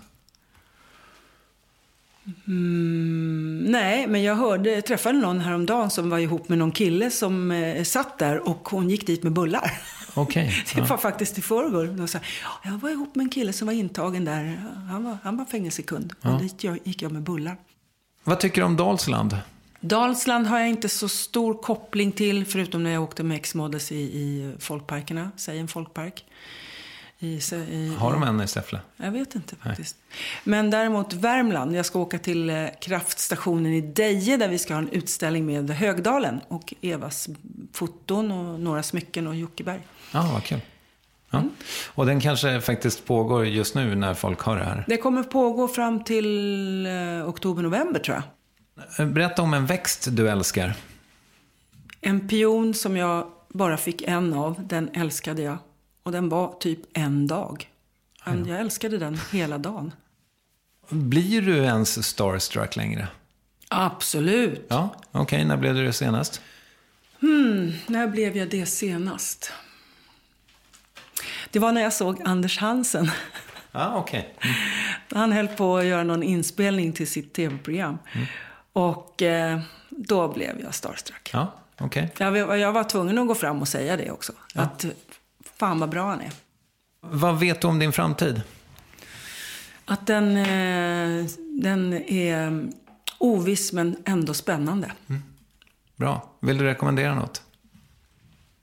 Mm, nej, men jag hörde, jag träffade någon häromdagen som var ihop med någon kille som eh, satt där och hon gick dit med bullar. Okej. Okay, det var ja. faktiskt i förrgår. Och så, ja, jag var ihop med en kille som var intagen där. Han var, han var fängelsekund. Ja. Och dit jag, gick jag med bullar. Vad tycker du om Dalsland? Dalsland har jag inte så stor koppling till, förutom när jag åkte med X-Models i, i folkparkerna. Säg en folkpark. I, i, har de en i Säffle? Jag vet inte faktiskt. Nej. Men däremot Värmland. Jag ska åka till eh, kraftstationen i Deje där vi ska ha en utställning med Högdalen och Evas foton och några smycken och Jockeberg. Ja, vad kul. Ja. Mm. Och den kanske faktiskt pågår just nu när folk har det här. Det kommer pågå fram till eh, oktober-november tror jag. Berätta om en växt du älskar. En pion som jag bara fick en av, den älskade jag. Och den var typ en dag. Men jag älskade den hela dagen. Blir du ens starstruck längre? Absolut. Ja, okej. Okay. När blev du det senast? Hmm, när blev jag det senast? Det var när jag såg Anders Hansen. Ja, okej. Okay. Mm. Han höll på att göra någon inspelning till sitt tv-program. Mm. Och eh, då blev jag starstruck. Ja, okej. Okay. Jag, jag var tvungen att gå fram och säga det också. Ja. Att fan vad bra han är. Vad vet du om din framtid? Att den, eh, den är oviss men ändå spännande. Mm. Bra. Vill du rekommendera något?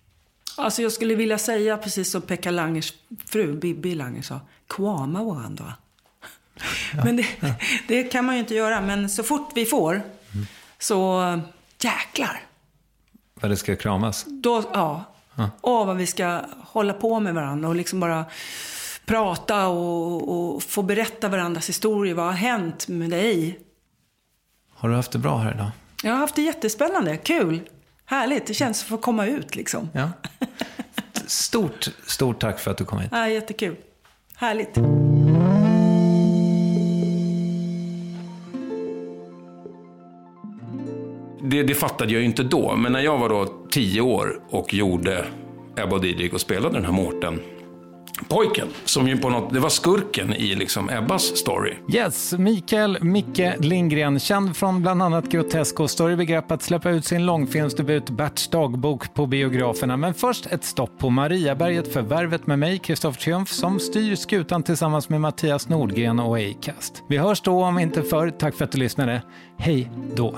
Alltså jag skulle vilja säga, precis som Pekka Langers fru, Bibi Langer sa, kvama varandra. Ja. Men det, det kan man ju inte göra. Men så fort vi får, mm. så jäklar. Vad det ska kramas? Då, ja. ja. Och vad vi ska hålla på med varandra och liksom bara prata och, och få berätta varandras historier. Vad har hänt med dig? Har du haft det bra här idag? Jag har haft det jättespännande, kul, härligt. Det känns att få komma ut liksom. Ja. Stort, stort tack för att du kom hit. Ja, jättekul. Härligt. Det, det fattade jag ju inte då. Men när jag var då tio år och gjorde Ebba och Didrik och spelade den här Mårten pojken, som ju på något, det var skurken i liksom Ebbas story. Yes, Mikael Micke Lindgren, känd från bland annat Grotesco, står i begrepp att släppa ut sin långfilmsdebut Berts dagbok på biograferna. Men först ett stopp på Mariaberget för Värvet med mig, Kristoffer Triumf, som styr skutan tillsammans med Mattias Nordgren och Acast. Vi hörs då om inte förr. Tack för att du lyssnade. Hej då!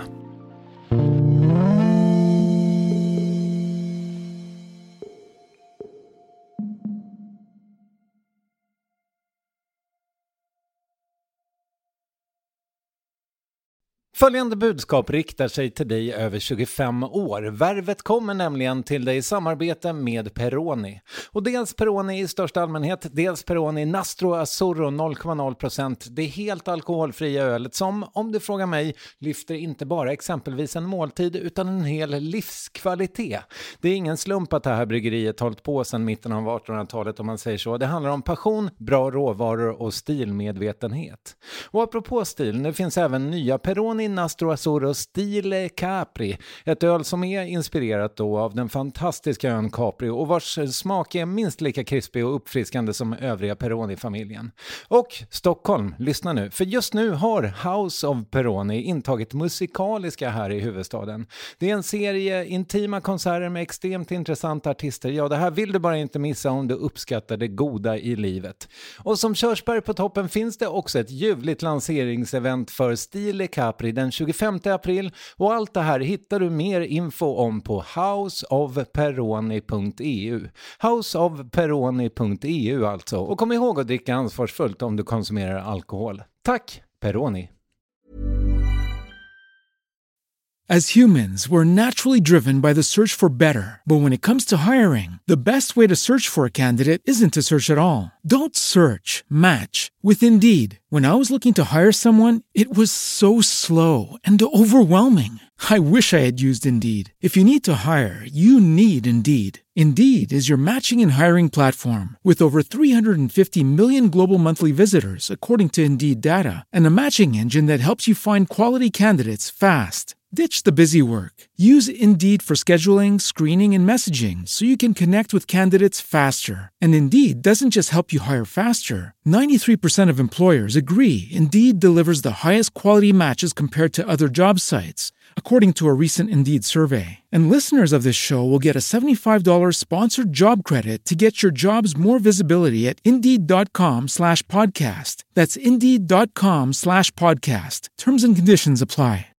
Följande budskap riktar sig till dig över tjugofem år. Värvet kommer nämligen till dig i samarbete med Peroni. Och dels Peroni i största allmänhet, dels Peroni Nastro Azzurro noll komma noll procent. Det helt alkoholfria ölet som, om du frågar mig, lyfter inte bara exempelvis en måltid utan en hel livskvalitet. Det är ingen slump att det här bryggeriet hållit på sedan mitten av artonhundratalet om man säger så. Det handlar om passion, bra råvaror och stilmedvetenhet. Och apropå stil, nu finns även nya Peroni Nastro Azzurro Stile Capri, ett öl som är inspirerat då av den fantastiska ön Capri och vars smak är minst lika krispig och uppfriskande som övriga Peroni-familjen. Och Stockholm, lyssna nu, för just nu har House of Peroni intagit musikaliska här i huvudstaden. Det är en serie intima konserter med extremt intressanta artister. Ja, det här vill du bara inte missa om du uppskattar det goda i livet. Och som körsbär på toppen finns det också ett ljuvligt lanseringsevent för Stile Capri den tjugofemte april, och allt det här hittar du mer info om på house of peroni punkt e u. house of peroni punkt e u alltså. Och kom ihåg att dricka ansvarsfullt om du konsumerar alkohol. Tack, Peroni! As humans, we're naturally driven by the search for better. But when it comes to hiring, the best way to search for a candidate isn't to search at all. Don't search, match with Indeed. When I was looking to hire someone, it was so slow and overwhelming. I wish I had used Indeed. If you need to hire, you need Indeed. Indeed is your matching and hiring platform with over three hundred fifty million global monthly visitors, according to Indeed data, and a matching engine that helps you find quality candidates fast. Ditch the busy work. Use Indeed for scheduling, screening, and messaging so you can connect with candidates faster. And Indeed doesn't just help you hire faster. ninety-three percent of employers agree Indeed delivers the highest quality matches compared to other job sites, according to a recent Indeed survey. And listeners of this show will get a seventy-five dollars sponsored job credit to get your jobs more visibility at Indeed.com slash podcast. That's Indeed.com slash podcast. Terms and conditions apply.